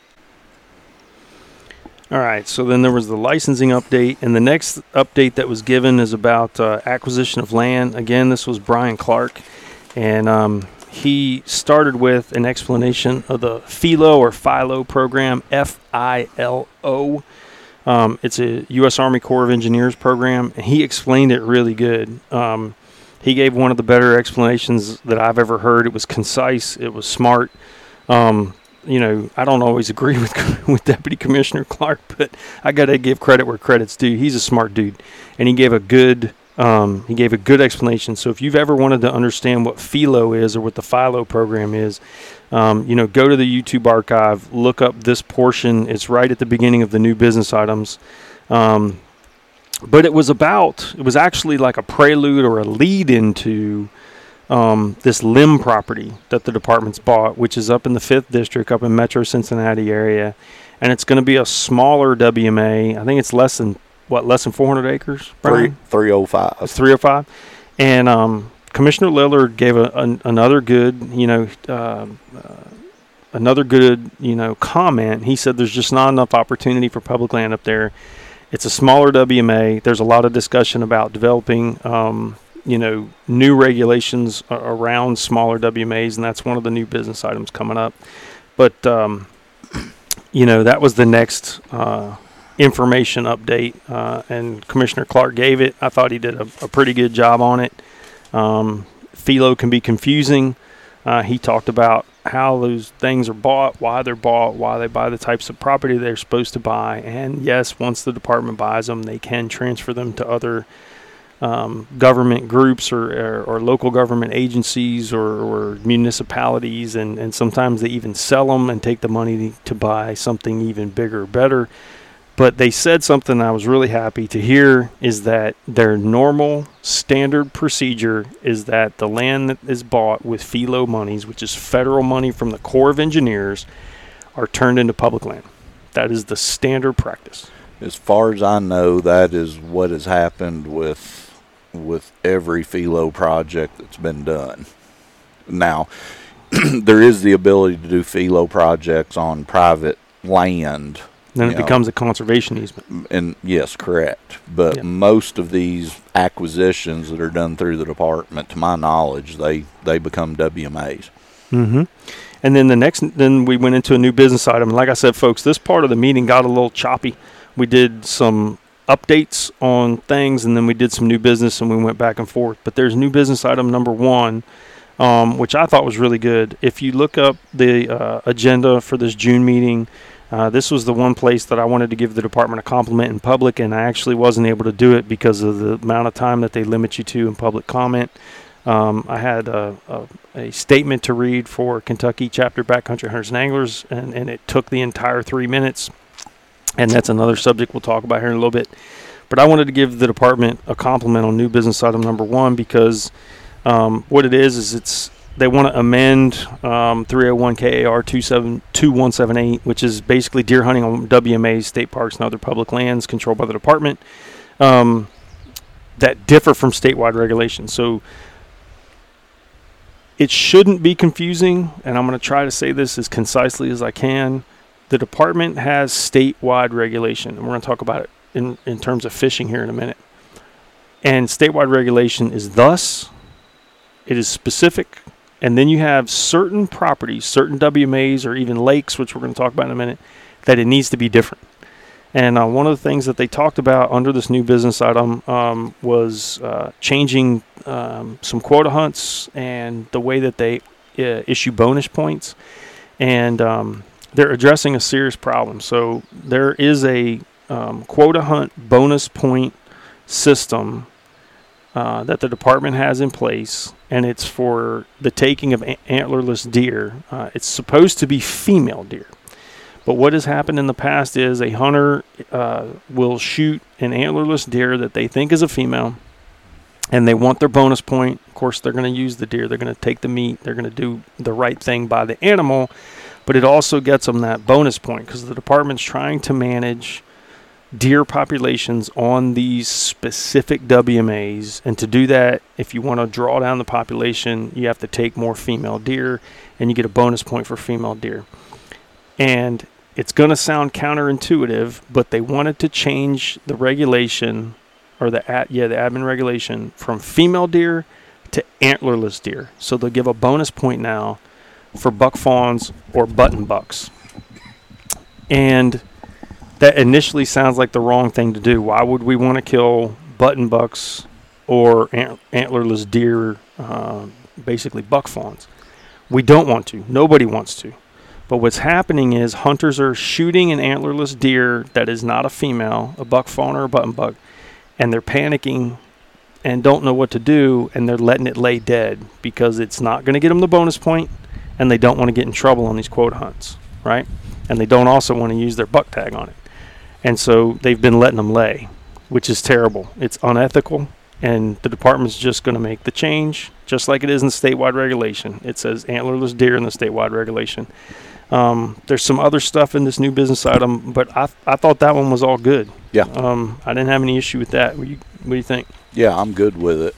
All right, so then there was the licensing update, and the next update that was given is about acquisition of land. Again, this was Brian Clark, and he started with an explanation of the FILO program, FILO. It's a U.S. Army Corps of Engineers program, and he explained it really good. He gave one of the better explanations that I've ever heard. It was concise. It was smart. I don't always agree with Deputy Commissioner Clark, but I got to give credit where credit's due. He's a smart dude, and he gave a good explanation. So if you've ever wanted to understand what FILO is or what the FILO program is, go to the YouTube archive, look up this portion. It's right at the beginning of the new business items. But it was actually like a prelude or a lead into this limb property that the department's bought, which is up in the 5th District, up in Metro Cincinnati area. And it's going to be a smaller WMA. I think it's less than 400 acres? 305. 305. And Commissioner Lillard gave another good comment. He said there's just not enough opportunity for public land up there. It's a smaller WMA. There's a lot of discussion about developing, new regulations around smaller WMAs, and that's one of the new business items coming up. But, that was the next information update, and Commissioner Clark gave it. I thought he did a pretty good job on it. FILO can be confusing. He talked about how those things are bought, why they buy the types of property they're supposed to buy. And yes, once the department buys them, they can transfer them to other government groups or local government agencies or municipalities. And sometimes they even sell them and take the money to buy something even bigger or better. But they said something I was really happy to hear, is that their normal standard procedure is that the land that is bought with FILO monies, which is federal money from the Corps of Engineers, are turned into public land. That is the standard practice. As far as I know, that is what has happened with every FILO project that's been done. Now, there is the ability to do FILO projects on private land. Then it becomes a conservation easement. And yes, correct. But most of these acquisitions that are done through the department, to my knowledge, they become WMAs. Mm-hmm. And then we went into a new business item. Like I said, folks, this part of the meeting got a little choppy. We did some updates on things, and then we did some new business, and we went back and forth. But there's new business item number 1, which I thought was really good. If you look up the agenda for this June meeting, this was the one place that I wanted to give the department a compliment in public, and I actually wasn't able to do it because of the amount of time that they limit you to in public comment. I had a statement to read for Kentucky Chapter Backcountry Hunters and Anglers, and it took the entire 3 minutes. And that's another subject we'll talk about here in a little bit. But I wanted to give the department a compliment on new business item number 1 because what it is they want to amend 301 KAR 2178, which is basically deer hunting on WMAs, state parks, and other public lands controlled by the department that differ from statewide regulations. So it shouldn't be confusing, and I'm going to try to say this as concisely as I can. The department has statewide regulation, and we're going to talk about it in terms of fishing here in a minute. And statewide regulation is it is specific, and then you have certain properties, certain WMAs or even lakes, which we're going to talk about in a minute, that it needs to be different. And one of the things that they talked about under this new business item was changing some quota hunts and the way that they issue bonus points. And they're addressing a serious problem. So there is a quota hunt bonus point system that the department has in place, and it's for the taking of antlerless deer. It's supposed to be female deer. But what has happened in the past is a hunter will shoot an antlerless deer that they think is a female, and they want their bonus point. Of course, they're going to use the deer. They're going to take the meat. They're going to do the right thing by the animal. But it also gets them that bonus point because the department's trying to manage deer populations on these specific WMAs. And to do that, if you want to draw down the population, you have to take more female deer, and you get a bonus point for female deer. And it's going to sound counterintuitive, but they wanted to change the regulation, or the admin regulation, from female deer to antlerless deer. So they'll give a bonus point now for buck fawns or button bucks. And that initially sounds like the wrong thing to do. Why would we want to kill button bucks or antlerless deer, basically buck fawns? We don't want to. Nobody wants to. But what's happening is hunters are shooting an antlerless deer that is not a female, a buck fawn or a button buck, and they're panicking and don't know what to do, and they're letting it lay dead because it's not going to get them the bonus point, and they don't want to get in trouble on these quota hunts, right? And they don't also want to use their buck tag on it. And so they've been letting them lay, which is terrible. It's unethical, and the department's just going to make the change, just like it is in the statewide regulation. It says antlerless deer in the statewide regulation. There's some other stuff in this new business item, but I thought that one was all good. Yeah. I didn't have any issue with that. What do you think? Yeah, I'm good with it.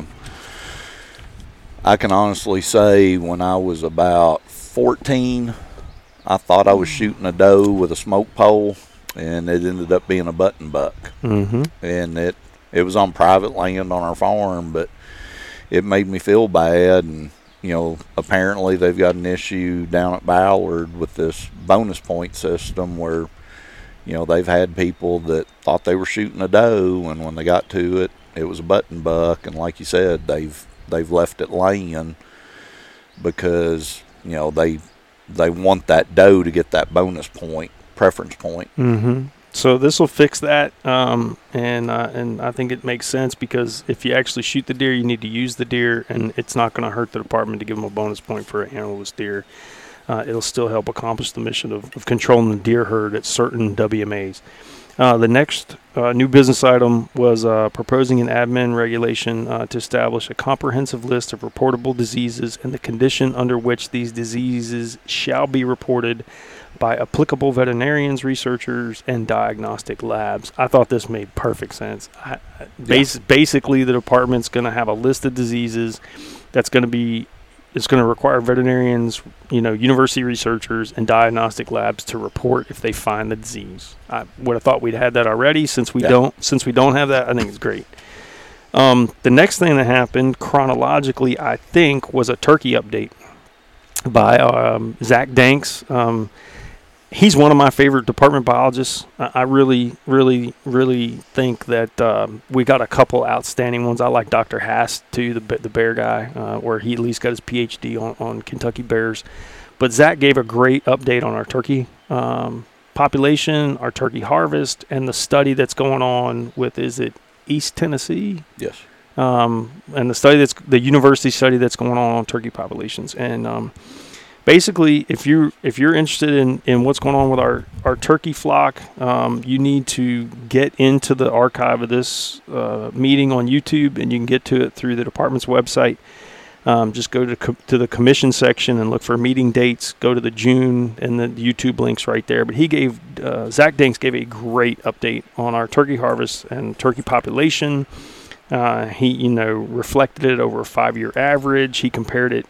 I can honestly say when I was about 14, I thought I was shooting a doe with a smoke pole, and it ended up being a button buck. Mm-hmm. And it was on private land on our farm, but it made me feel bad. And apparently they've got an issue down at Ballard with this bonus point system where, they've had people that thought they were shooting a doe, and when they got to it, it was a button buck. And like you said, they've left it laying because, they want that doe to get that bonus point, preference point. Mm-hmm. So this will fix that, and I think it makes sense because if you actually shoot the deer, you need to use the deer, and it's not going to hurt the department to give them a bonus point for an antlerless deer. It'll still help accomplish the mission of controlling the deer herd at certain WMAs. The next new business item was proposing an admin regulation to establish a comprehensive list of reportable diseases and the condition under which these diseases shall be reported by applicable veterinarians, researchers, and diagnostic labs. I thought this made perfect sense. Basically, the department's going to have a list of diseases that's going to be it's going to require veterinarians, university researchers, and diagnostic labs to report if they find the disease. I would have thought we'd had that already. Since we don't have that, I think it's great. The next thing that happened chronologically, I think, was a turkey update by Zach Danks. He's one of my favorite department biologists. I really, really, really think that we got a couple outstanding ones. I like Dr. Haas, too, the bear guy, where he at least got his PhD on Kentucky bears. But Zach gave a great update on our turkey population, our turkey harvest, and the study that's going on with, is it East Tennessee? Yes. and the university study that's going on turkey populations. And basically, if you're interested in what's going on with our turkey flock, you need to get into the archive of this meeting on YouTube, and you can get to it through the department's website. Just go to the commission section and look for meeting dates. Go to the June, and the YouTube link's right there. But Zach Dinks gave a great update on our turkey harvest and turkey population. He, reflected it over a 5-year average. He compared it,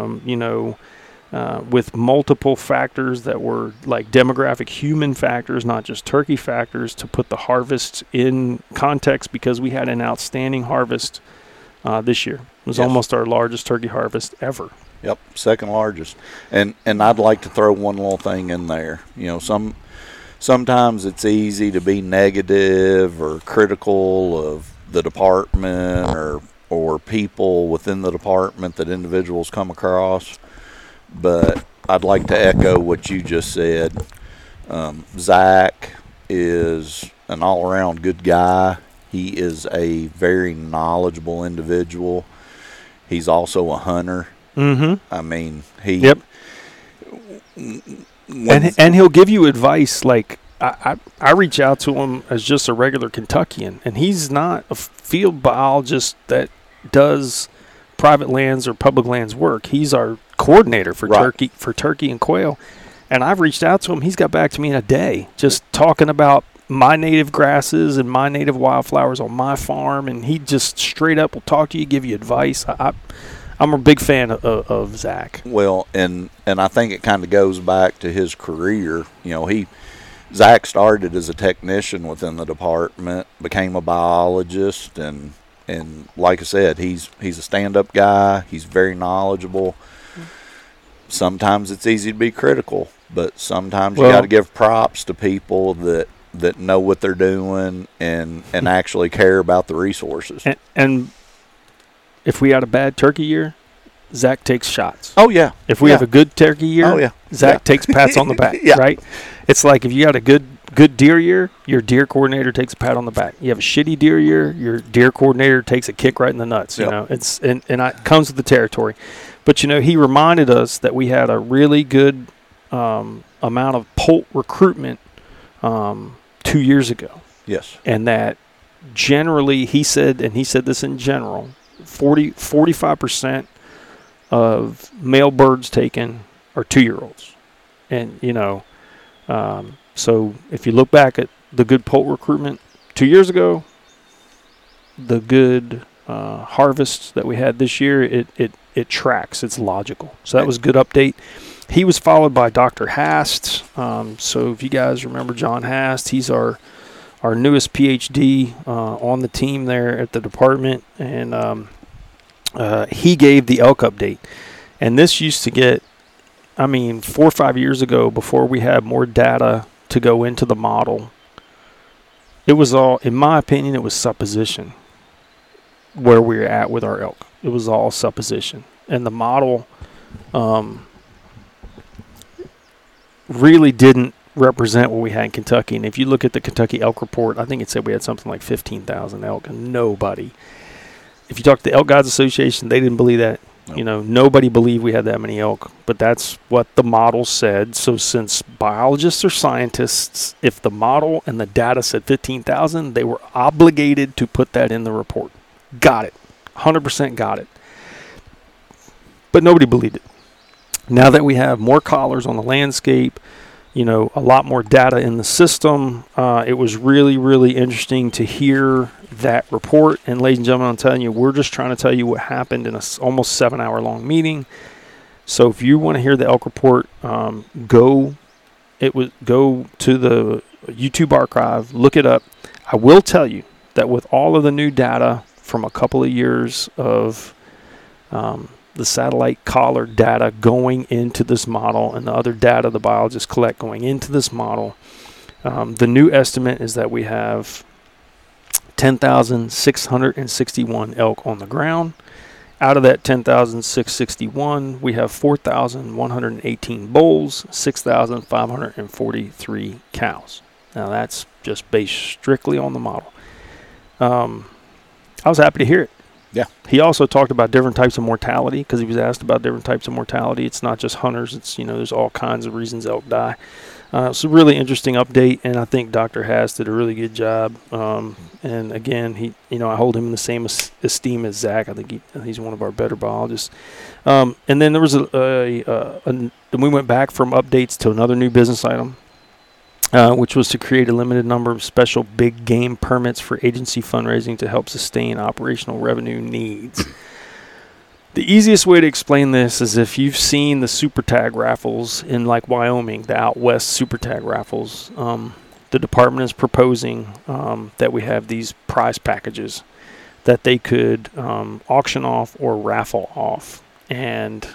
with multiple factors that were like demographic human factors, not just turkey factors, to put the harvest in context, because we had an outstanding harvest this year. It was almost our largest turkey harvest ever. Yep, second largest. And I'd like to throw one little thing in there. Sometimes it's easy to be negative or critical of the department or people within the department that individuals come across. But I'd like to echo what you just said. Zach is an all-around good guy. He is a very knowledgeable individual. He's also a hunter. Mm-hmm. I mean, he. Yep. And he'll give you advice. Like I reach out to him as just a regular Kentuckian, and he's not a field biologist that does private lands or public lands work. He's our coordinator for turkey and quail. And I've reached out to him. He's got back to me in a day, just talking about my native grasses and my native wildflowers on my farm, and he just straight up will talk to you, give you advice. I'm a big fan of Zach. Well, and I think it kind of goes back to his career. Zach started as a technician within the department, became a biologist, and like I said, he's a stand-up guy. He's very knowledgeable. Sometimes it's easy to be critical, but sometimes you got to give props to people that know what they're doing and actually care about the resources. And if we had a bad turkey year, Zach takes shots. Oh, yeah. If we have a good turkey year, Zach takes pats on the back, right? It's like if you got a good deer year, your deer coordinator takes a pat on the back. You have a shitty deer year, your deer coordinator takes a kick right in the nuts. It's and it comes with the territory. But he reminded us that we had a really good amount of poult recruitment 2 years ago. Yes. And that generally, he said this in general, 45% of male birds taken are 2-year-olds. And, so if you look back at the good poult recruitment 2 years ago, the good harvests that we had this year, it tracks. It's logical. So that was a good update. He was followed by Dr. Hast. So if you guys remember John Hast, he's our newest PhD on the team there at the department. And he gave the elk update. And this used to get, 4 or 5 years ago, before we had more data to go into the model, it was all, in my opinion, it was supposition where we were at with our elk. It was all supposition. And the model really didn't represent what we had in Kentucky. And if you look at the Kentucky elk report, I think it said we had something like 15,000 elk, and nobody. If you talk to the Elk Guides Association, they didn't believe that. Nope. Nobody believed we had that many elk, but that's what the model said. So since biologists are scientists, if the model and the data said 15,000, they were obligated to put that in the report. Got it. 100% got it. But nobody believed it. Now that we have more collars on the landscape, a lot more data in the system, it was really, really interesting to hear that report. And ladies and gentlemen, I'm telling you, we're just trying to tell you what happened in a almost 7-hour-long meeting. So if you want to hear the elk report, go to the YouTube archive, look it up. I will tell you that with all of the new data from a couple of years of the satellite collar data going into this model and the other data the biologists collect going into this model, the new estimate is that we have 10,661 elk on the ground. Out of that 10,661, we have 4,118 bulls, 6,543 cows. Now that's just based strictly on the model. I was happy to hear it. Yeah. He also talked about different types of mortality because he was asked about different types of mortality. It's not just hunters. It's, there's all kinds of reasons elk die. It's a really interesting update, and I think Dr. Haas did a really good job. And again, I hold him in the same esteem as Zach. I think he's one of our better biologists. And then there was then we went back from updates to another new business item, which was to create a limited number of special big game permits for agency fundraising to help sustain operational revenue needs. The easiest way to explain this is if you've seen the Super Tag raffles in like Wyoming, the out west Super Tag raffles, the department is proposing that we have these prize packages that they could auction off or raffle off. And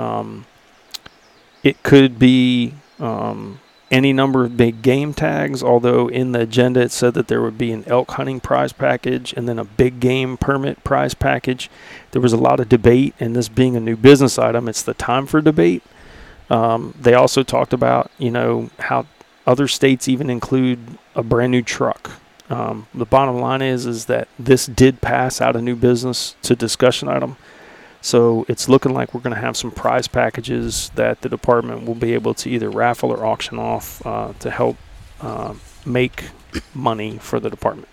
it could be any number of big game tags, although in the agenda it said that there would be an elk hunting prize package and then a big game permit prize package. There was a lot of debate, and this being a new business item, it's the time for debate. They also talked about, how other states even include a brand new truck. The bottom line is that this did pass out of new business to discussion item. So it's looking like we're going to have some prize packages that the department will be able to either raffle or auction off to help make money for the department.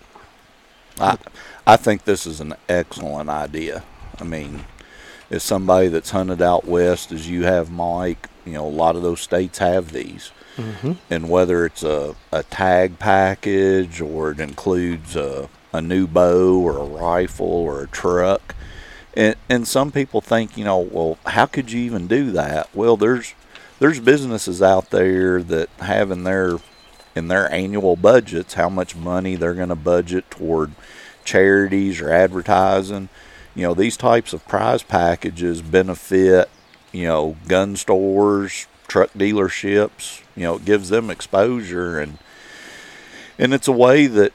I think this is an excellent idea. I mean, as somebody that's hunted out west, as you have, Mike, a lot of those states have these. Mm-hmm. And whether it's a tag package or it includes a new bow or a rifle or a truck, and some people think, well, how could you even do that? Well, there's businesses out there that have in their annual budgets how much money they're going to budget toward charities or advertising. These types of prize packages benefit, gun stores, truck dealerships. It gives them exposure, and it's a way that,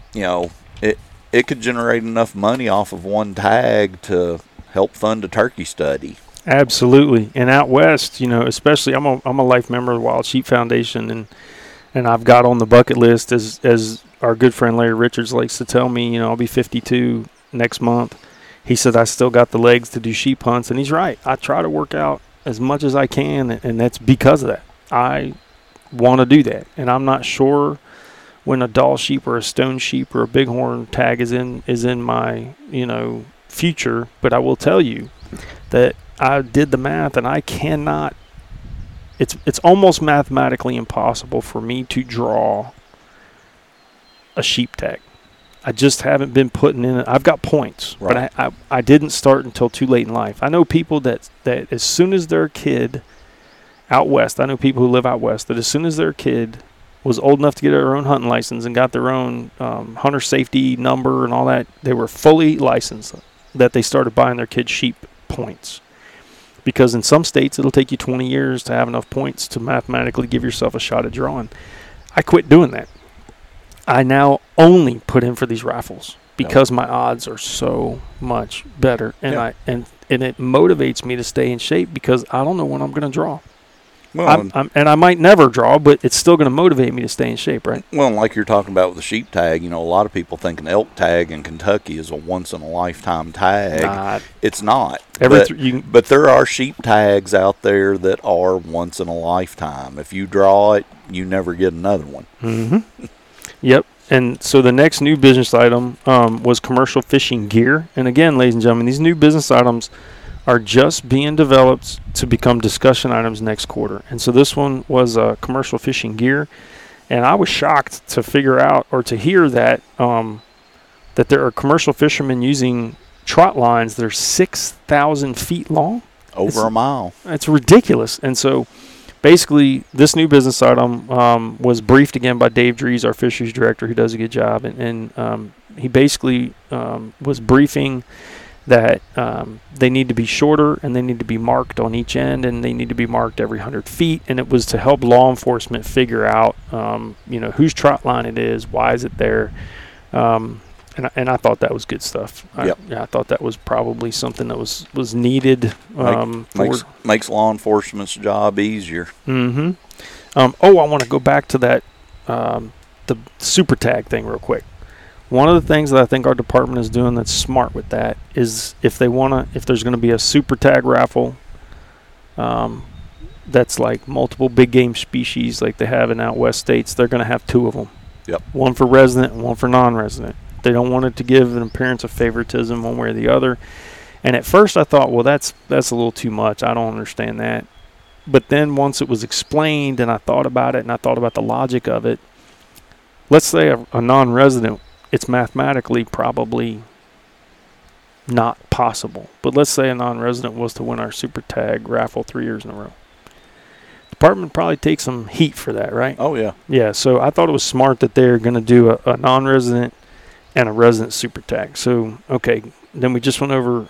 it could generate enough money off of one tag to help fund a turkey study. Absolutely. And out west, especially I'm a life member of the Wild Sheep Foundation, and I've got on the bucket list, as our good friend Larry Richards likes to tell me, I'll be 52 next month. He said I still got the legs to do sheep hunts, and he's right. I try to work out as much as I can, and that's because of that. I want to do that, and I'm not sure when a doll sheep or a stone sheep or a bighorn tag is in my future, but I will tell you that I did the math, and I cannot. It's almost mathematically impossible for me to draw a sheep tag. I just haven't been putting in it. I've got points, right, but I didn't start until too late in life. I know people that as soon as their kid out west, I know people who live out west, that as soon as their kid was old enough to get their own hunting license and got their own hunter safety number and all that, they were fully licensed, that they started buying their kids sheep points. Because in some states, it'll take you 20 years to have enough points to mathematically give yourself a shot at drawing. I quit doing that. I now only put in for these raffles because my odds are so much better, and and it motivates me to stay in shape because I don't know when I'm going to draw. Well, and I might never draw, but it's still going to motivate me to stay in shape, right? Well, and like you're talking about with the sheep tag, a lot of people think an elk tag in Kentucky is a once-in-a-lifetime tag. It's not. But there are sheep tags out there that are once-in-a-lifetime. If you draw it, you never get another one. Mm-hmm. Yep. And so the next new business item was commercial fishing gear. And again, ladies and gentlemen, these new business items are just being developed to become discussion items next quarter. And so this one was commercial fishing gear. And I was shocked to figure out or to hear that that there are commercial fishermen using trot lines that are 6,000 feet long. Over a mile. It's ridiculous. And so basically, this new business item was briefed again by Dave Drees, our fisheries director, who does a good job. And he basically was briefing that they need to be shorter and they need to be marked on each end and they need to be marked every 100 feet. And it was to help law enforcement figure out, whose trot line it is, why is it there. And I thought that was good stuff. Yep. I thought that was probably something that was needed. Makes law enforcement's job easier. Mm-hmm. I want to go back to that the super tag thing real quick. One of the things that I think our department is doing that's smart with that is if there's going to be a super tag raffle, that's like multiple big game species like they have in out west states, they're going to have 2 of them. Yep. One for resident and one for non-resident. They don't want it to give an appearance of favoritism one way or the other. And at first I thought, well, that's a little too much. I don't understand that. But then once it was explained and I thought about it and I thought about the logic of it, let's say a non-resident, it's mathematically probably not possible. But let's say a non-resident was to win our super tag raffle 3 years in a row. Department probably takes some heat for that, right? Oh, yeah. Yeah, so I thought it was smart that they're going to do a non-resident and a resident super tag. So, okay, then we just went over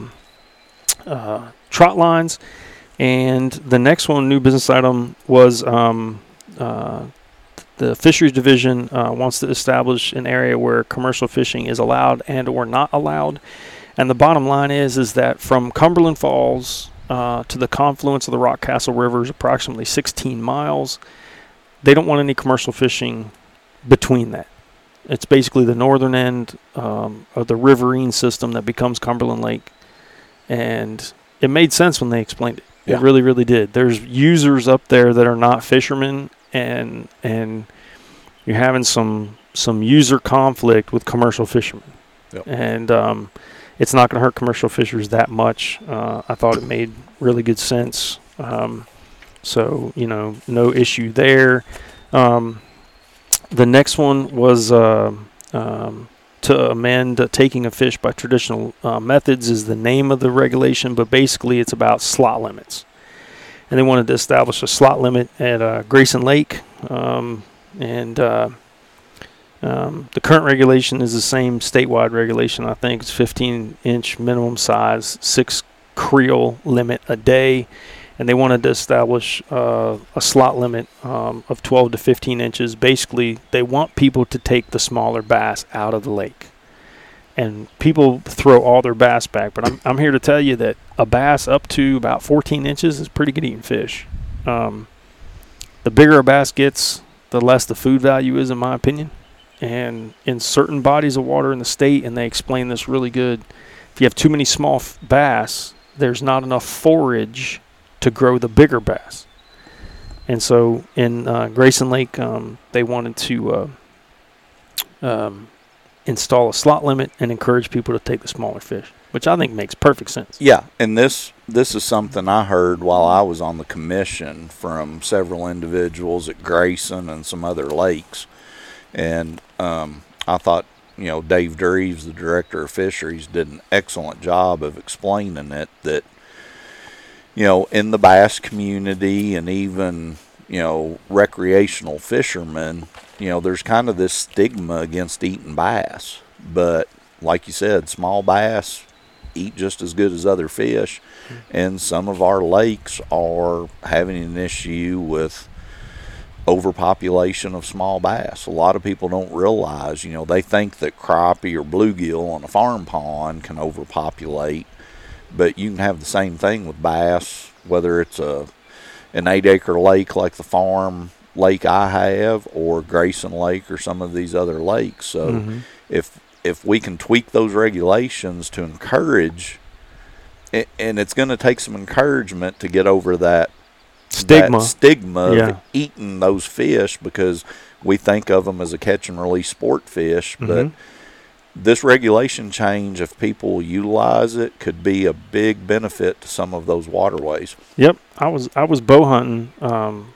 trot lines. And the next one, new business item, was the fisheries division wants to establish an area where commercial fishing is allowed and or not allowed. And the bottom line is that from Cumberland Falls to the confluence of the Rockcastle River is approximately 16 miles. They don't want any commercial fishing between that. It's basically the northern end of the riverine system that becomes Cumberland Lake. And it made sense when they explained it. Yeah. It really, really did. There's users up there that are not fishermen, and you're having some user conflict with commercial fishermen. Yep. And it's not going to hurt commercial fishers that much. I thought it made really good sense. So, no issue there. The next one was to amend taking a fish by traditional methods is the name of the regulation, but basically it's about slot limits. And they wanted to establish a slot limit at Grayson Lake. The current regulation is the same statewide regulation. I think it's 15-inch minimum size, 6 creel limit a day. And they wanted to establish a slot limit of 12 to 15 inches. Basically, they want people to take the smaller bass out of the lake. And people throw all their bass back. But I'm here to tell you that a bass up to about 14 inches is pretty good eating fish. The bigger a bass gets, the less the food value is, in my opinion. And in certain bodies of water in the state, and they explain this really good, if you have too many small bass, there's not enough forage to grow the bigger bass. And so in Grayson Lake, they wanted to install a slot limit and encourage people to take the smaller fish, which I think makes perfect sense. Yeah, and this is something I heard while I was on the commission from several individuals at Grayson and some other lakes. And I thought, Dave Dreves, the director of fisheries, did an excellent job of explaining it, that in the bass community and even, recreational fishermen, there's kind of this stigma against eating bass. But like you said, small bass eat just as good as other fish. Mm-hmm. And some of our lakes are having an issue with overpopulation of small bass. A lot of people don't realize, they think that crappie or bluegill on a farm pond can overpopulate. But you can have the same thing with bass, whether it's an 8-acre lake like the farm lake I have, or Grayson Lake, or some of these other lakes. So mm-hmm. if we can tweak those regulations to encourage, and it's going to take some encouragement to get over that stigma of eating those fish, because we think of them as a catch and release sport fish, mm-hmm. but this regulation change, if people utilize it, could be a big benefit to some of those waterways. Yep, I was bow hunting. I'm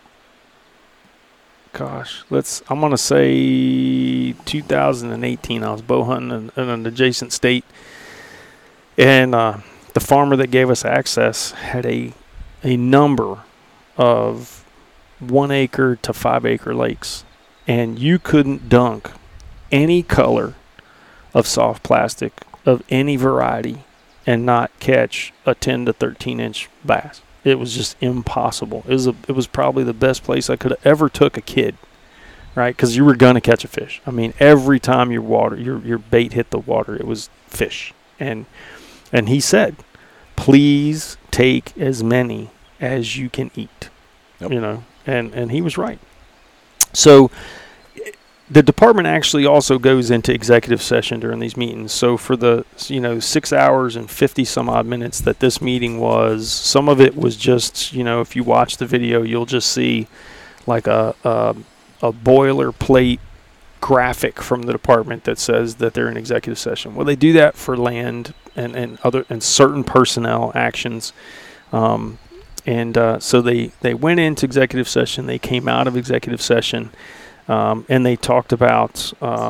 gonna say 2018. I was bow hunting in an adjacent state, and the farmer that gave us access had a number of 1 acre to 5 acre lakes, and you couldn't dunk any color of soft plastic of any variety and not catch a 10 to 13 inch bass. It was just impossible. It was probably the best place I could have ever took a kid, right? Because you were gonna catch a fish. I mean, every time your bait hit the water, it was fish. And he said, please take as many as you can eat. Yep. And he was right. So the department actually also goes into executive session during these meetings. So for the 6 hours and 50 some odd minutes that this meeting was, some of it was just, if you watch the video, you'll just see like a boilerplate graphic from the department that says that they're in executive session. Well, they do that for land and certain personnel actions. So they went into executive session. They came out of executive session. And they talked about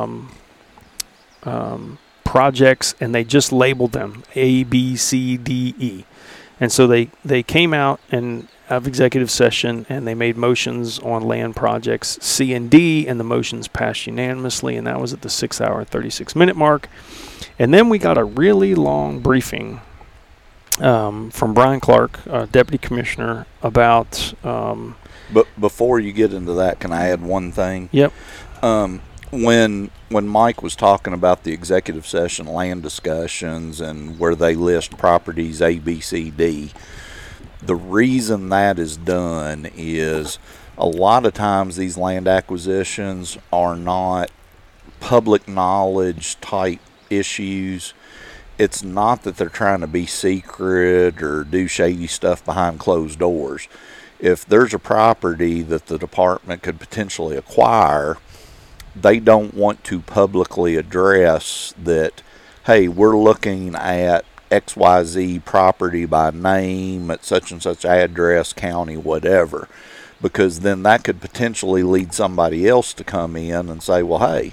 projects, and they just labeled them A, B, C, D, E. And so they came out of executive session, and they made motions on land projects C and D, and the motions passed unanimously, and that was at the 6 hour and 36 minute mark. And then we got a really long briefing from Brian Clark, Deputy Commissioner, about... But before you get into that, can I add one thing? Yep. When Mike was talking about the executive session land discussions and where they list properties A, B, C, D, the reason that is done is a lot of times these land acquisitions are not public knowledge type issues. It's not that they're trying to be secret or do shady stuff behind closed doors. If there's a property that the department could potentially acquire, they don't want to publicly address that, hey, we're looking at XYZ property by name at such and such address, county, whatever, because then that could potentially lead somebody else to come in and say, well, hey,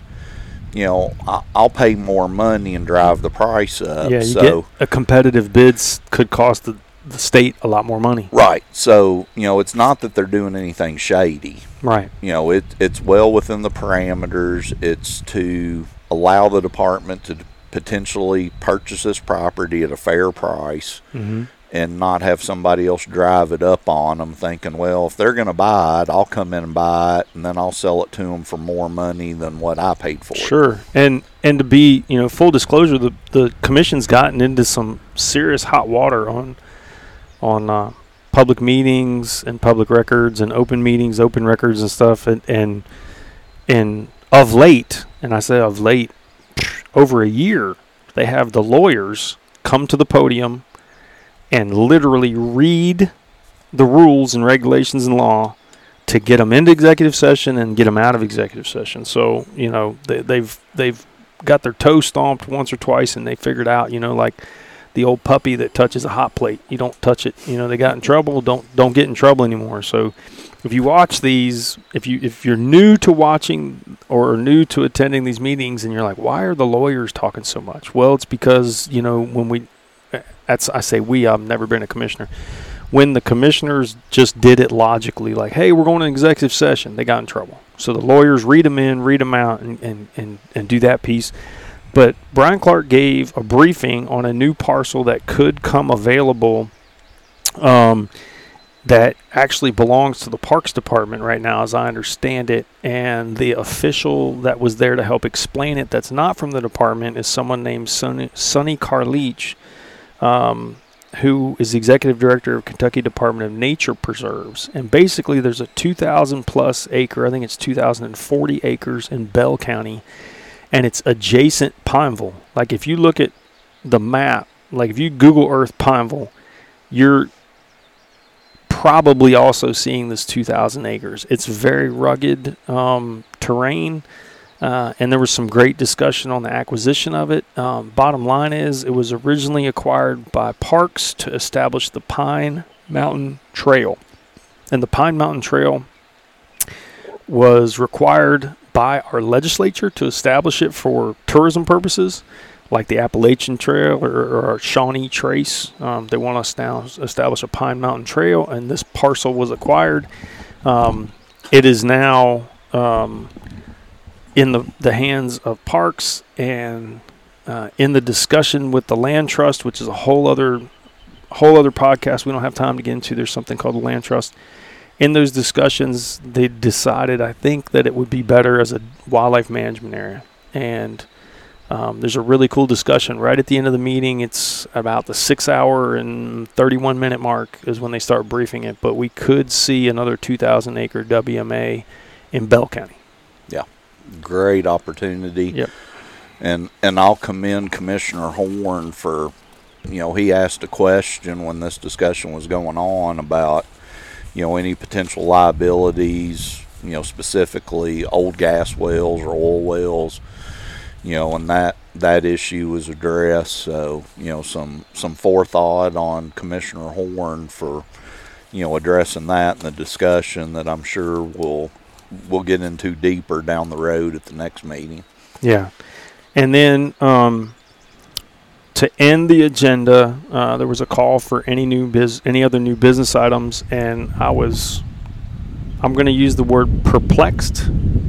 I'll pay more money and drive the price up. Yeah, get a competitive bids could cost the state a lot more money. Right. So, it's not that they're doing anything shady. Right. It's well within the parameters. It's to allow the department to potentially purchase this property at a fair price, mm-hmm. and not have somebody else drive it up on them thinking, well, if they're going to buy it, I'll come in and buy it, and then I'll sell it to them for more money than what I paid for it. Sure. And to be, full disclosure, the commission's gotten into some serious hot water on public meetings and public records and open meetings, open records and stuff. And of late, and I say of late, over a year, they have the lawyers come to the podium and literally read the rules and regulations and law to get them into executive session and get them out of executive session. So, they've got their toe stomped once or twice, and they figured out, like the old puppy that touches a hot plate. You don't touch it. They got in trouble. Don't get in trouble anymore. So if you watch these, if you're new to watching or new to attending these meetings and you're like, why are the lawyers talking so much? Well, it's because, when I've never been a commissioner. When the commissioners just did it logically, like, hey, we're going to executive session, they got in trouble. So the lawyers read them in, read them out, and do that piece. But Brian Clark gave a briefing on a new parcel that could come available that actually belongs to the Parks Department right now, as I understand it. And the official that was there to help explain it that's not from the department is someone named Sonny Carleach, who is the executive director of Kentucky Department of Nature Preserves. And basically there's a 2,000 plus acre, I think it's 2,040 acres in Bell County, and it's adjacent Pineville. Like if you look at the map, like if you Google Earth Pineville, you're probably also seeing this 2,000 acres. It's very rugged terrain, and there was some great discussion on the acquisition of it. Bottom line is it was originally acquired by Parks to establish the Pine Mountain Trail. And the Pine Mountain Trail was required by our legislature to establish it for tourism purposes, like the Appalachian Trail or Shawnee Trace. They want us now to establish a Pine Mountain Trail, and this parcel was acquired. It is now in the hands of Parks, and in the discussion with the Land Trust, which is a whole other podcast we don't have time to get into. There's something called the Land Trust. In those discussions, they decided, I think, that it would be better as a wildlife management area. And there's a really cool discussion right at the end of the meeting. It's about the 6 hour and 31 minute mark is when they start briefing it. But we could see another 2,000 acre WMA in Bell County. Yeah. great opportunity. Yep. And I'll commend Commissioner Horn for, he asked a question when this discussion was going on about, any potential liabilities, specifically old gas wells or oil wells, and that issue was addressed. So, some forethought on Commissioner Horn for, addressing that in the discussion that I'm sure we'll get into deeper down the road at the next meeting. Yeah. And then to end the agenda, there was a call for any other new business items, and I'm going to use the word perplexed.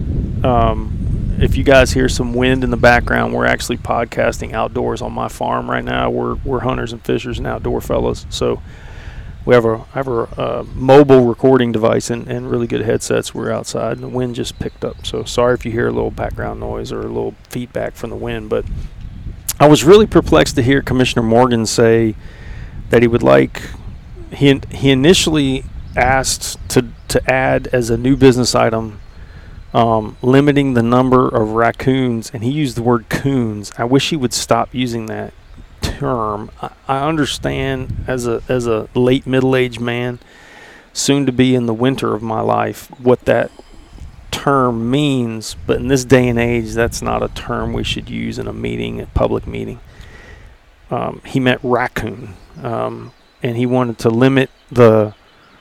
If you guys hear some wind in the background, we're actually podcasting outdoors on my farm right now. We're hunters and fishers and outdoor fellows, so we have a mobile recording device and really good headsets. We're outside, and the wind just picked up. So sorry if you hear a little background noise or a little feedback from the wind. But I was really perplexed to hear Commissioner Morgan say that he would like. He initially asked to add as a new business item, limiting the number of raccoons, and he used the word coons. I wish he would stop using that term. I understand as a late middle-aged man, soon to be in the winter of my life, what that term means, but in this day and age, that's not a term we should use in a public meeting. He meant raccoon, and he wanted to limit the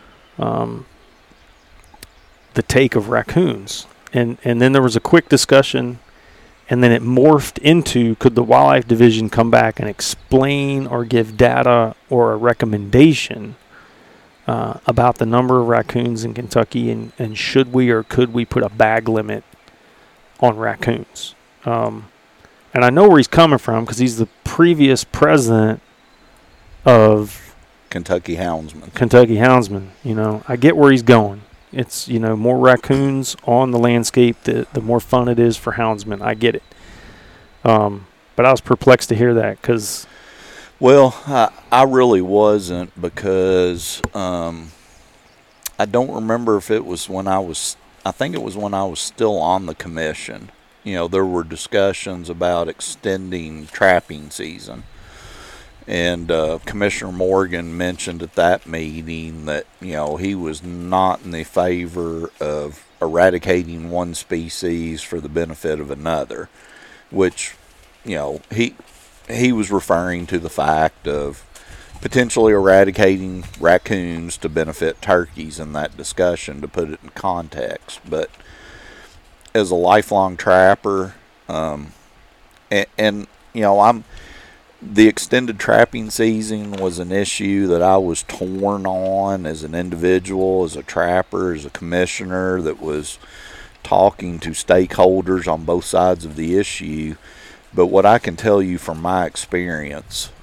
take of raccoons, and then there was a quick discussion. And then it morphed into, could the Wildlife Division come back and explain or give data or a recommendation about the number of raccoons in Kentucky, and should we or could we put a bag limit on raccoons? And I know where he's coming from because he's the previous president of Kentucky Houndsman. I get where he's going. It's, more raccoons on the landscape, the more fun it is for houndsmen. I get it. But I was perplexed to hear that because... Well, I really wasn't because I don't remember if it was when I think it was when I was still on the commission. There were discussions about extending trapping season. And Commissioner Morgan mentioned at that meeting that, he was not in the favor of eradicating one species for the benefit of another, which, he was referring to the fact of potentially eradicating raccoons to benefit turkeys in that discussion, to put it in context. But as a lifelong trapper, the extended trapping season was an issue that I was torn on as an individual, as a trapper, as a commissioner that was talking to stakeholders on both sides of the issue. But what I can tell you from my experience,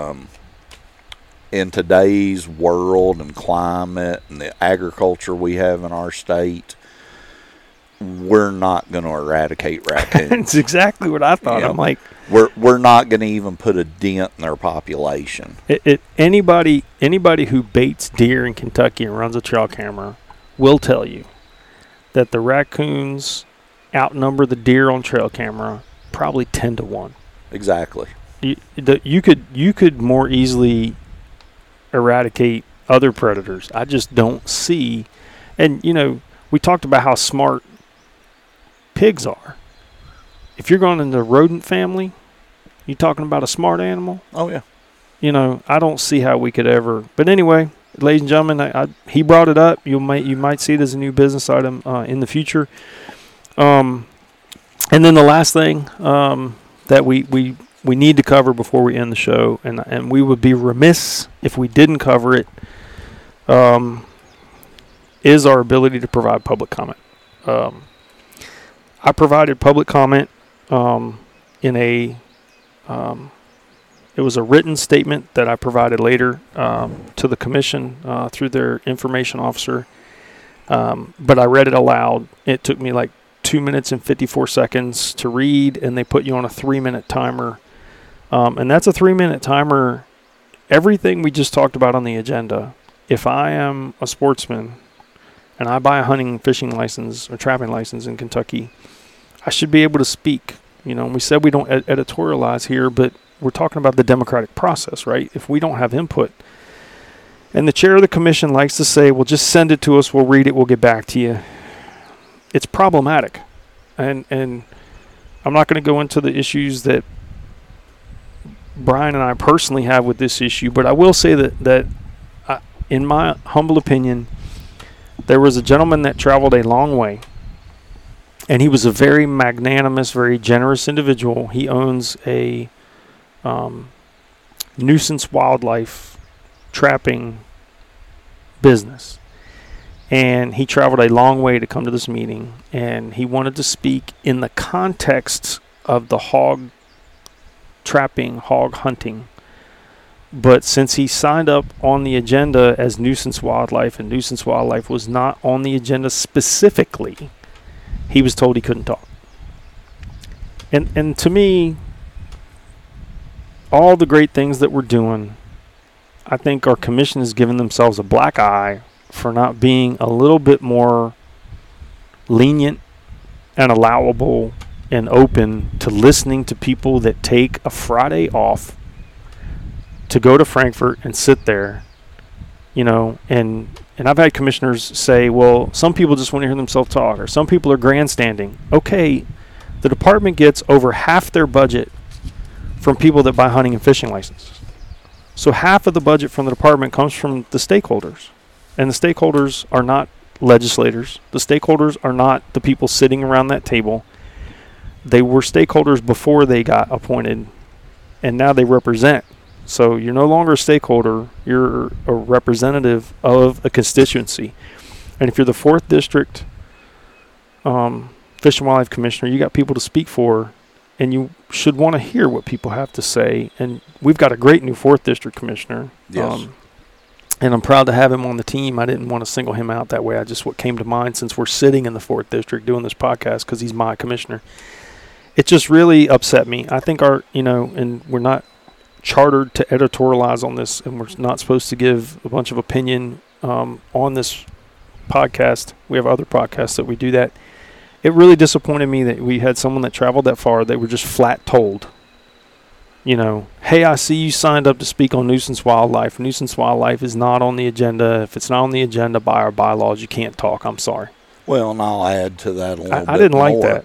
in today's world and climate and the agriculture we have in our state, we're not going to eradicate raccoons. That's exactly what I thought. I'm like, we're not going to even put a dent in their population. Anybody who baits deer in Kentucky and runs a trail camera will tell you that the raccoons outnumber the deer on trail camera probably 10-1. Exactly. You could more easily eradicate other predators. I just don't see. And we talked about how smart pigs are. If you're going into the rodent family, you talking about a smart animal? Oh yeah. I don't see how we could ever. But anyway, ladies and gentlemen, he brought it up. You might see it as a new business item in the future. And then the last thing that we need to cover before we end the show, and we would be remiss if we didn't cover it, is our ability to provide public comment. I provided public comment it was a written statement that I provided later to the commission through their information officer, but I read it aloud. It took me like 2 minutes and 54 seconds to read, and they put you on a 3-minute timer, and that's a 3-minute timer. Everything we just talked about on the agenda, if I am a sportsman and I buy a hunting and fishing license or trapping license in Kentucky, I should be able to speak. And we said we don't editorialize here, but we're talking about the democratic process, right? If we don't have input, and the chair of the commission likes to say, well, just send it to us, we'll read it, we'll get back to you. It's problematic. And I'm not going to go into the issues that Brian and I personally have with this issue, but I will say that in my humble opinion, there was a gentleman that traveled a long way, and he was a very magnanimous, very generous individual. He owns a nuisance wildlife trapping business, and he traveled a long way to come to this meeting, and he wanted to speak in the context of the hog trapping, hog hunting. But since he signed up on the agenda as nuisance wildlife, and nuisance wildlife was not on the agenda specifically, he was told he couldn't talk. And to me, all the great things that we're doing, I think our commission has given themselves a black eye for not being a little bit more lenient and allowable and open to listening to people that take a Friday off to go to Frankfort and sit there, and I've had commissioners say, well, some people just want to hear themselves talk, or some people are grandstanding. Okay, the department gets over half their budget from people that buy hunting and fishing licenses. So half of the budget from the department comes from the stakeholders, and the stakeholders are not legislators. The stakeholders are not the people sitting around that table. They were stakeholders before they got appointed, and now they represent. So you're no longer a stakeholder, you're a representative of a constituency. And if you're the 4th District Fish and Wildlife Commissioner, you got people to speak for, and you should want to hear what people have to say. And we've got a great new 4th District Commissioner. Yes. And I'm proud to have him on the team. I didn't want to single him out that way. I just what came to mind since we're sitting in the 4th District doing this podcast because he's my commissioner. It just really upset me. I think and we're not chartered to editorialize on this, and we're not supposed to give a bunch of opinion on this podcast. We have other podcasts that we do that. It really disappointed me that we had someone that traveled that far. They were just flat told, hey, I see you signed up to speak on nuisance wildlife. Nuisance wildlife is not on the agenda. If it's not on the agenda by our bylaws, you can't talk. I'm sorry. Well, and I'll add to that a little bit. I didn't more. like that.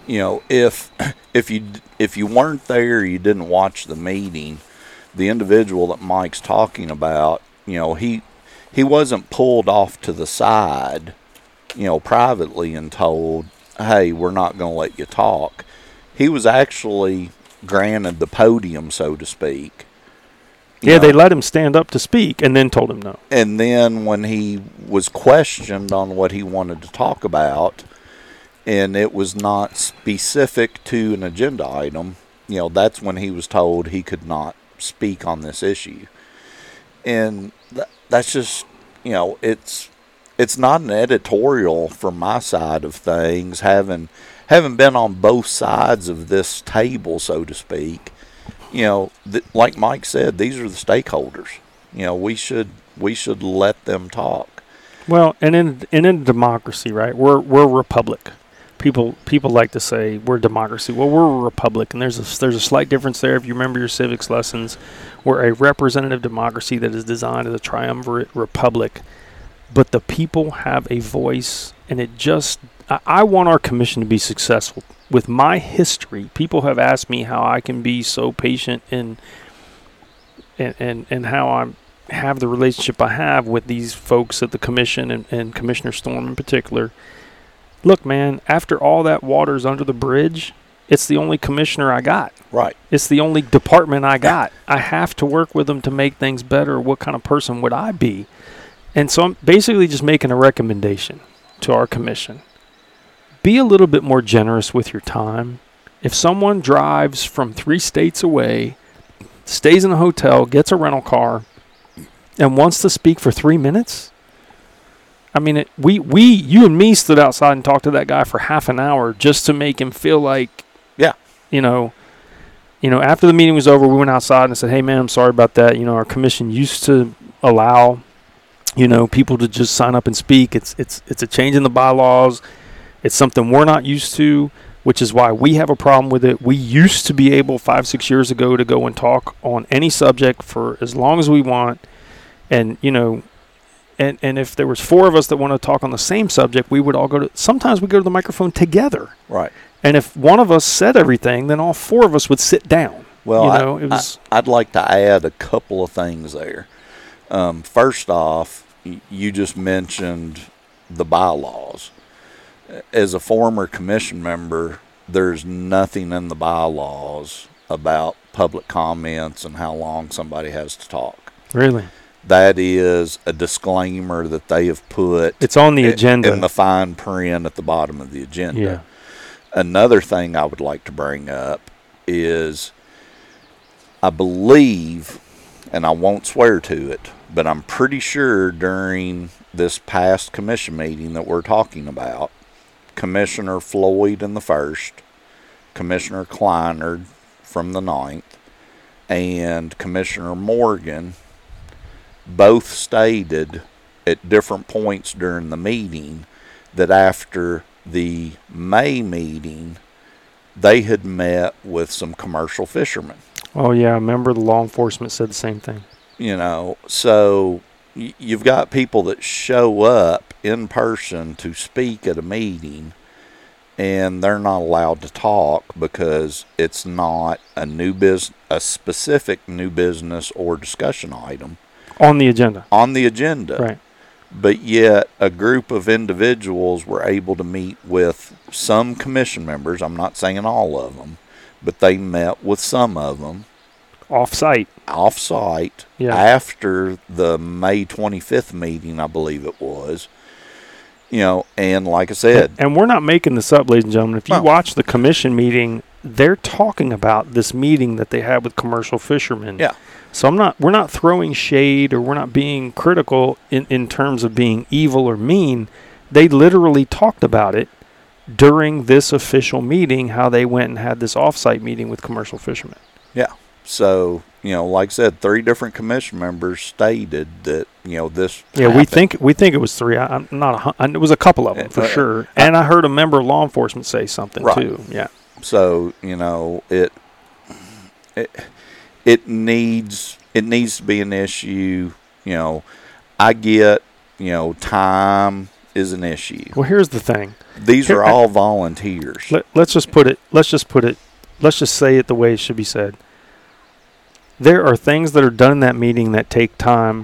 If you weren't there, you didn't watch the meeting, the individual that Mike's talking about, he wasn't pulled off to the side, privately and told, hey, we're not going to let you talk. He was actually granted the podium, so to speak. They let him stand up to speak and then told him no. And then when he was questioned on what he wanted to talk about, and it was not specific to an agenda item, that's when he was told he could not speak on this issue. And that's just, it's not an editorial from my side of things, having been on both sides of this table, so to speak. Like Mike said, these are the stakeholders. We should let them talk. Well, and in a democracy, right? We're a republic. People like to say we're a democracy. Well, we're a republic, and there's a slight difference there. If you remember your civics lessons, we're a representative democracy that is designed as a triumvirate republic. But the people have a voice, and I want our commission to be successful. With my history, people have asked me how I can be so patient and how I have the relationship I have with these folks at the commission and Commissioner Storm in particular. Look, man, after all that water's under the bridge, it's the only commissioner I got. Right. It's the only department I got. I have to work with them to make things better. What kind of person would I be? And so I'm basically just making a recommendation to our commission. Be a little bit more generous with your time. If someone drives from 3 states away, stays in a hotel, gets a rental car, and wants to speak for 3 minutes, I mean, you and me stood outside and talked to that guy for half an hour just to make him feel like, yeah, after the meeting was over, we went outside and said, hey, man, I'm sorry about that. Our commission used to allow, people to just sign up and speak. It's a change in the bylaws. It's something we're not used to. which is why we have a problem with it. We used to be able 5-6 years ago to go and talk on any subject for as long as we want. And, you know, and if there was 4 of us that want to talk on the same subject, we would all sometimes we go to the microphone together. Right. And if one of us said everything, then all 4 of us would sit down. Well, you know, I'd like to add a couple of things there. First off, you just mentioned the bylaws. As a former commission member, there's nothing in the bylaws about public comments and how long somebody has to talk. Really? That is a disclaimer that they have put. It's on the agenda. In the fine print at the bottom of the agenda. Yeah. Another thing I would like to bring up is, I believe, and I won't swear to it, but I'm pretty sure during this past commission meeting that we're talking about, Commissioner Floyd in the 1st, Commissioner Kleinard from the 9th, and Commissioner Morgan both stated at different points during the meeting that after the May meeting, they had met with some commercial fishermen. Oh, yeah. I remember the law enforcement said the same thing. You know, so you've got people that show up in person to speak at a meeting, and they're not allowed to talk because it's not a specific new business or discussion item on the agenda. Right. But yet a group of individuals were able to meet with some commission members. I'm not saying all of them, but they met with some of them. Off-site. Yeah. After the May 25th meeting, I believe it was. You know, and like I said. And we're not making this up, ladies and gentlemen. If you watch the commission meeting, they're talking about this meeting that they had with commercial fishermen. Yeah. So we're not throwing shade, or we're not being critical in terms of being evil or mean. They literally talked about it during this official meeting, how they went and had this off-site meeting with commercial fishermen. Yeah. So, you know, like I said, 3 different commission members stated that, you know, this. Yeah, happened. we think it was 3. I'm not. It was a couple of them for sure. And I heard a member of law enforcement say something too. Yeah. So, you know, it needs to be an issue. You know, I get, you know, time is an issue. Well, here's the thing. These are all volunteers. Let's just say it the way it should be said. There are things that are done in that meeting that take time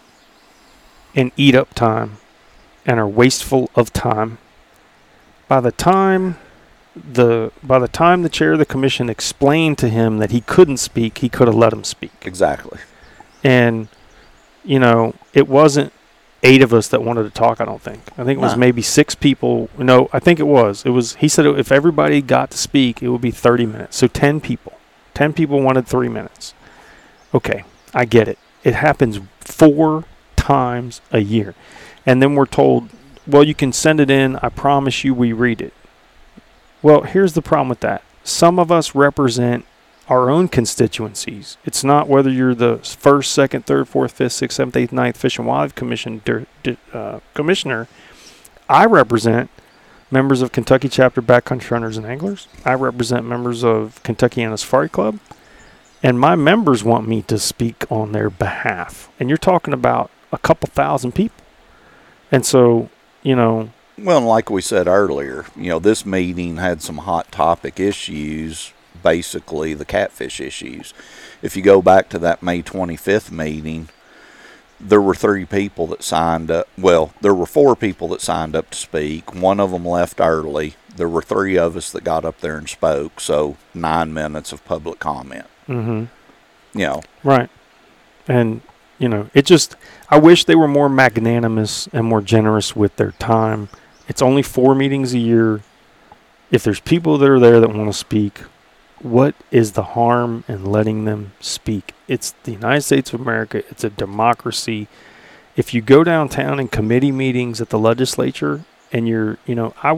and eat up time and are wasteful of time. By the time the chair of the commission explained to him that he couldn't speak, he could have let him speak. Exactly. And, you know, it wasn't 8 of us that wanted to talk, I don't think. I think it was maybe 6 people. No, I think it was. He said if everybody got to speak, it would be 30 minutes. So 10 people. 10 people wanted 3 minutes. Okay, I get it. It happens 4 times a year. And then we're told, well, you can send it in. I promise you we read it. Well, here's the problem with that. Some of us represent our own constituencies. It's not whether you're the 1st, 2nd, 3rd, 4th, 5th, 6th, 7th, 8th, 9th Fish and Wildlife Commission commissioner. I represent members of Kentucky Chapter Backcountry Hunters and Anglers. I represent members of Kentuckiana Safari Club. And my members want me to speak on their behalf. And you're talking about a couple thousand people. And so, you know. Well, like we said earlier, you know, this meeting had some hot topic issues, basically the catfish issues. If you go back to that May 25th meeting, there were 3 people that signed up. Well, there were 4 people that signed up to speak. One of them left early. There were 3 of us that got up there and spoke. So 9 minutes of public comment. Mm-hmm. You know. Right. And, you know, I wish they were more magnanimous and more generous with their time. It's only 4 meetings a year. If there's people that are there that want to speak, what is the harm in letting them speak? It's the United States of America. It's a democracy. If you go downtown in committee meetings at the legislature and I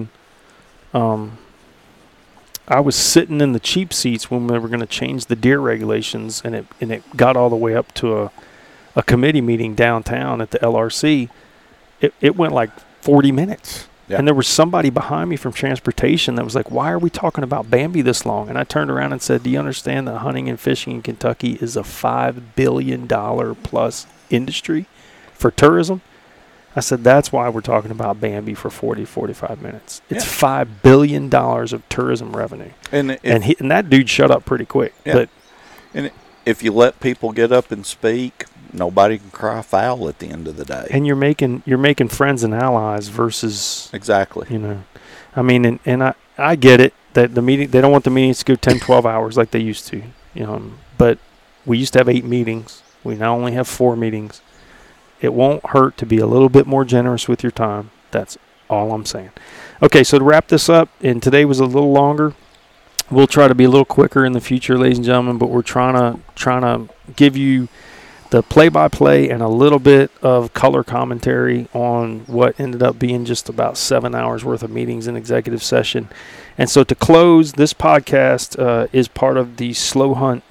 was sitting in the cheap seats when we were going to change the deer regulations, and it got all the way up to a committee meeting downtown at the LRC. It went like 40 minutes. And there was somebody behind me from transportation that was like, why are we talking about Bambi this long? And I turned around and said, do you understand that hunting and fishing in Kentucky is a $5 billion plus industry for tourism? I said, that's why we're talking about Bambi for 40, 45 minutes. It's $5 billion of tourism revenue. And that dude shut up pretty quick. Yeah. And if you let people get up and speak, nobody can cry foul at the end of the day. And you're making friends and allies versus exactly. I mean, and I get it that the meeting, they don't want the meetings to go 10, 12 hours like they used to. But we used to have 8 meetings. We now only have 4 meetings. It won't hurt to be a little bit more generous with your time. That's all I'm saying. Okay, so to wrap this up, and today was a little longer. We'll try to be a little quicker in the future, ladies and gentlemen, but we're trying to give you the play-by-play and a little bit of color commentary on what ended up being just about 7 hours worth of meetings in executive session. And so to close, this podcast is part of the Slow Hunt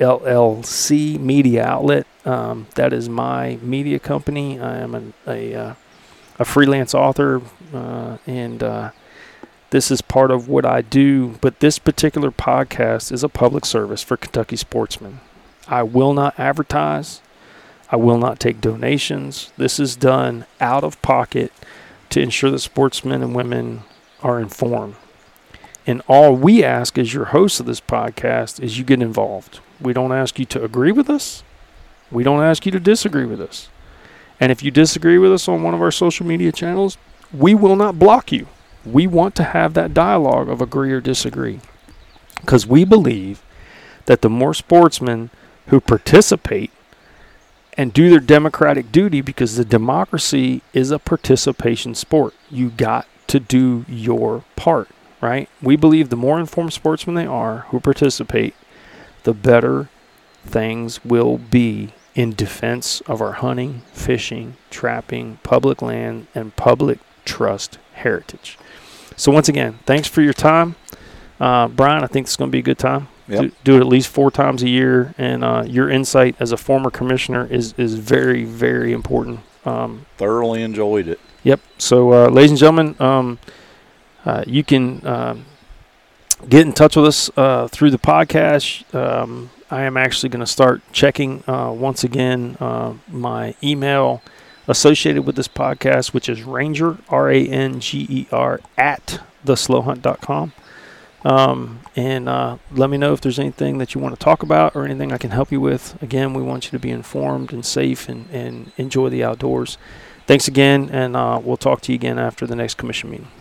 LLC media outlet. That is my media company. I am a freelance author, and this is part of what I do. But this particular podcast is a public service for Kentucky sportsmen. I will not advertise. I will not take donations. This is done out of pocket to ensure that sportsmen and women are informed. And all we ask as your host of this podcast is you get involved. We don't ask you to agree with us. We don't ask you to disagree with us. And if you disagree with us on one of our social media channels, we will not block you. We want to have that dialogue of agree or disagree. Because we believe that the more sportsmen who participate and do their democratic duty, because the democracy is a participation sport. You got to do your part, right? We believe the more informed sportsmen they are who participate, the better things will be in defense of our hunting, fishing, trapping, public land, and public trust heritage. So once again, thanks for your time. Brian, I think it's going to be a good time. Yep. Do it at least 4 times a year, and your insight as a former commissioner is very, very important. Thoroughly enjoyed it. Yep. So, ladies and gentlemen, you can get in touch with us through the podcast. I am actually going to start checking once again my email associated with this podcast, which is Ranger, RANGER, @theslowhunt.com. And let me know if there's anything that you want to talk about or anything I can help you with. Again, we want you to be informed and safe and enjoy the outdoors. Thanks again, and we'll talk to you again after the next commission meeting.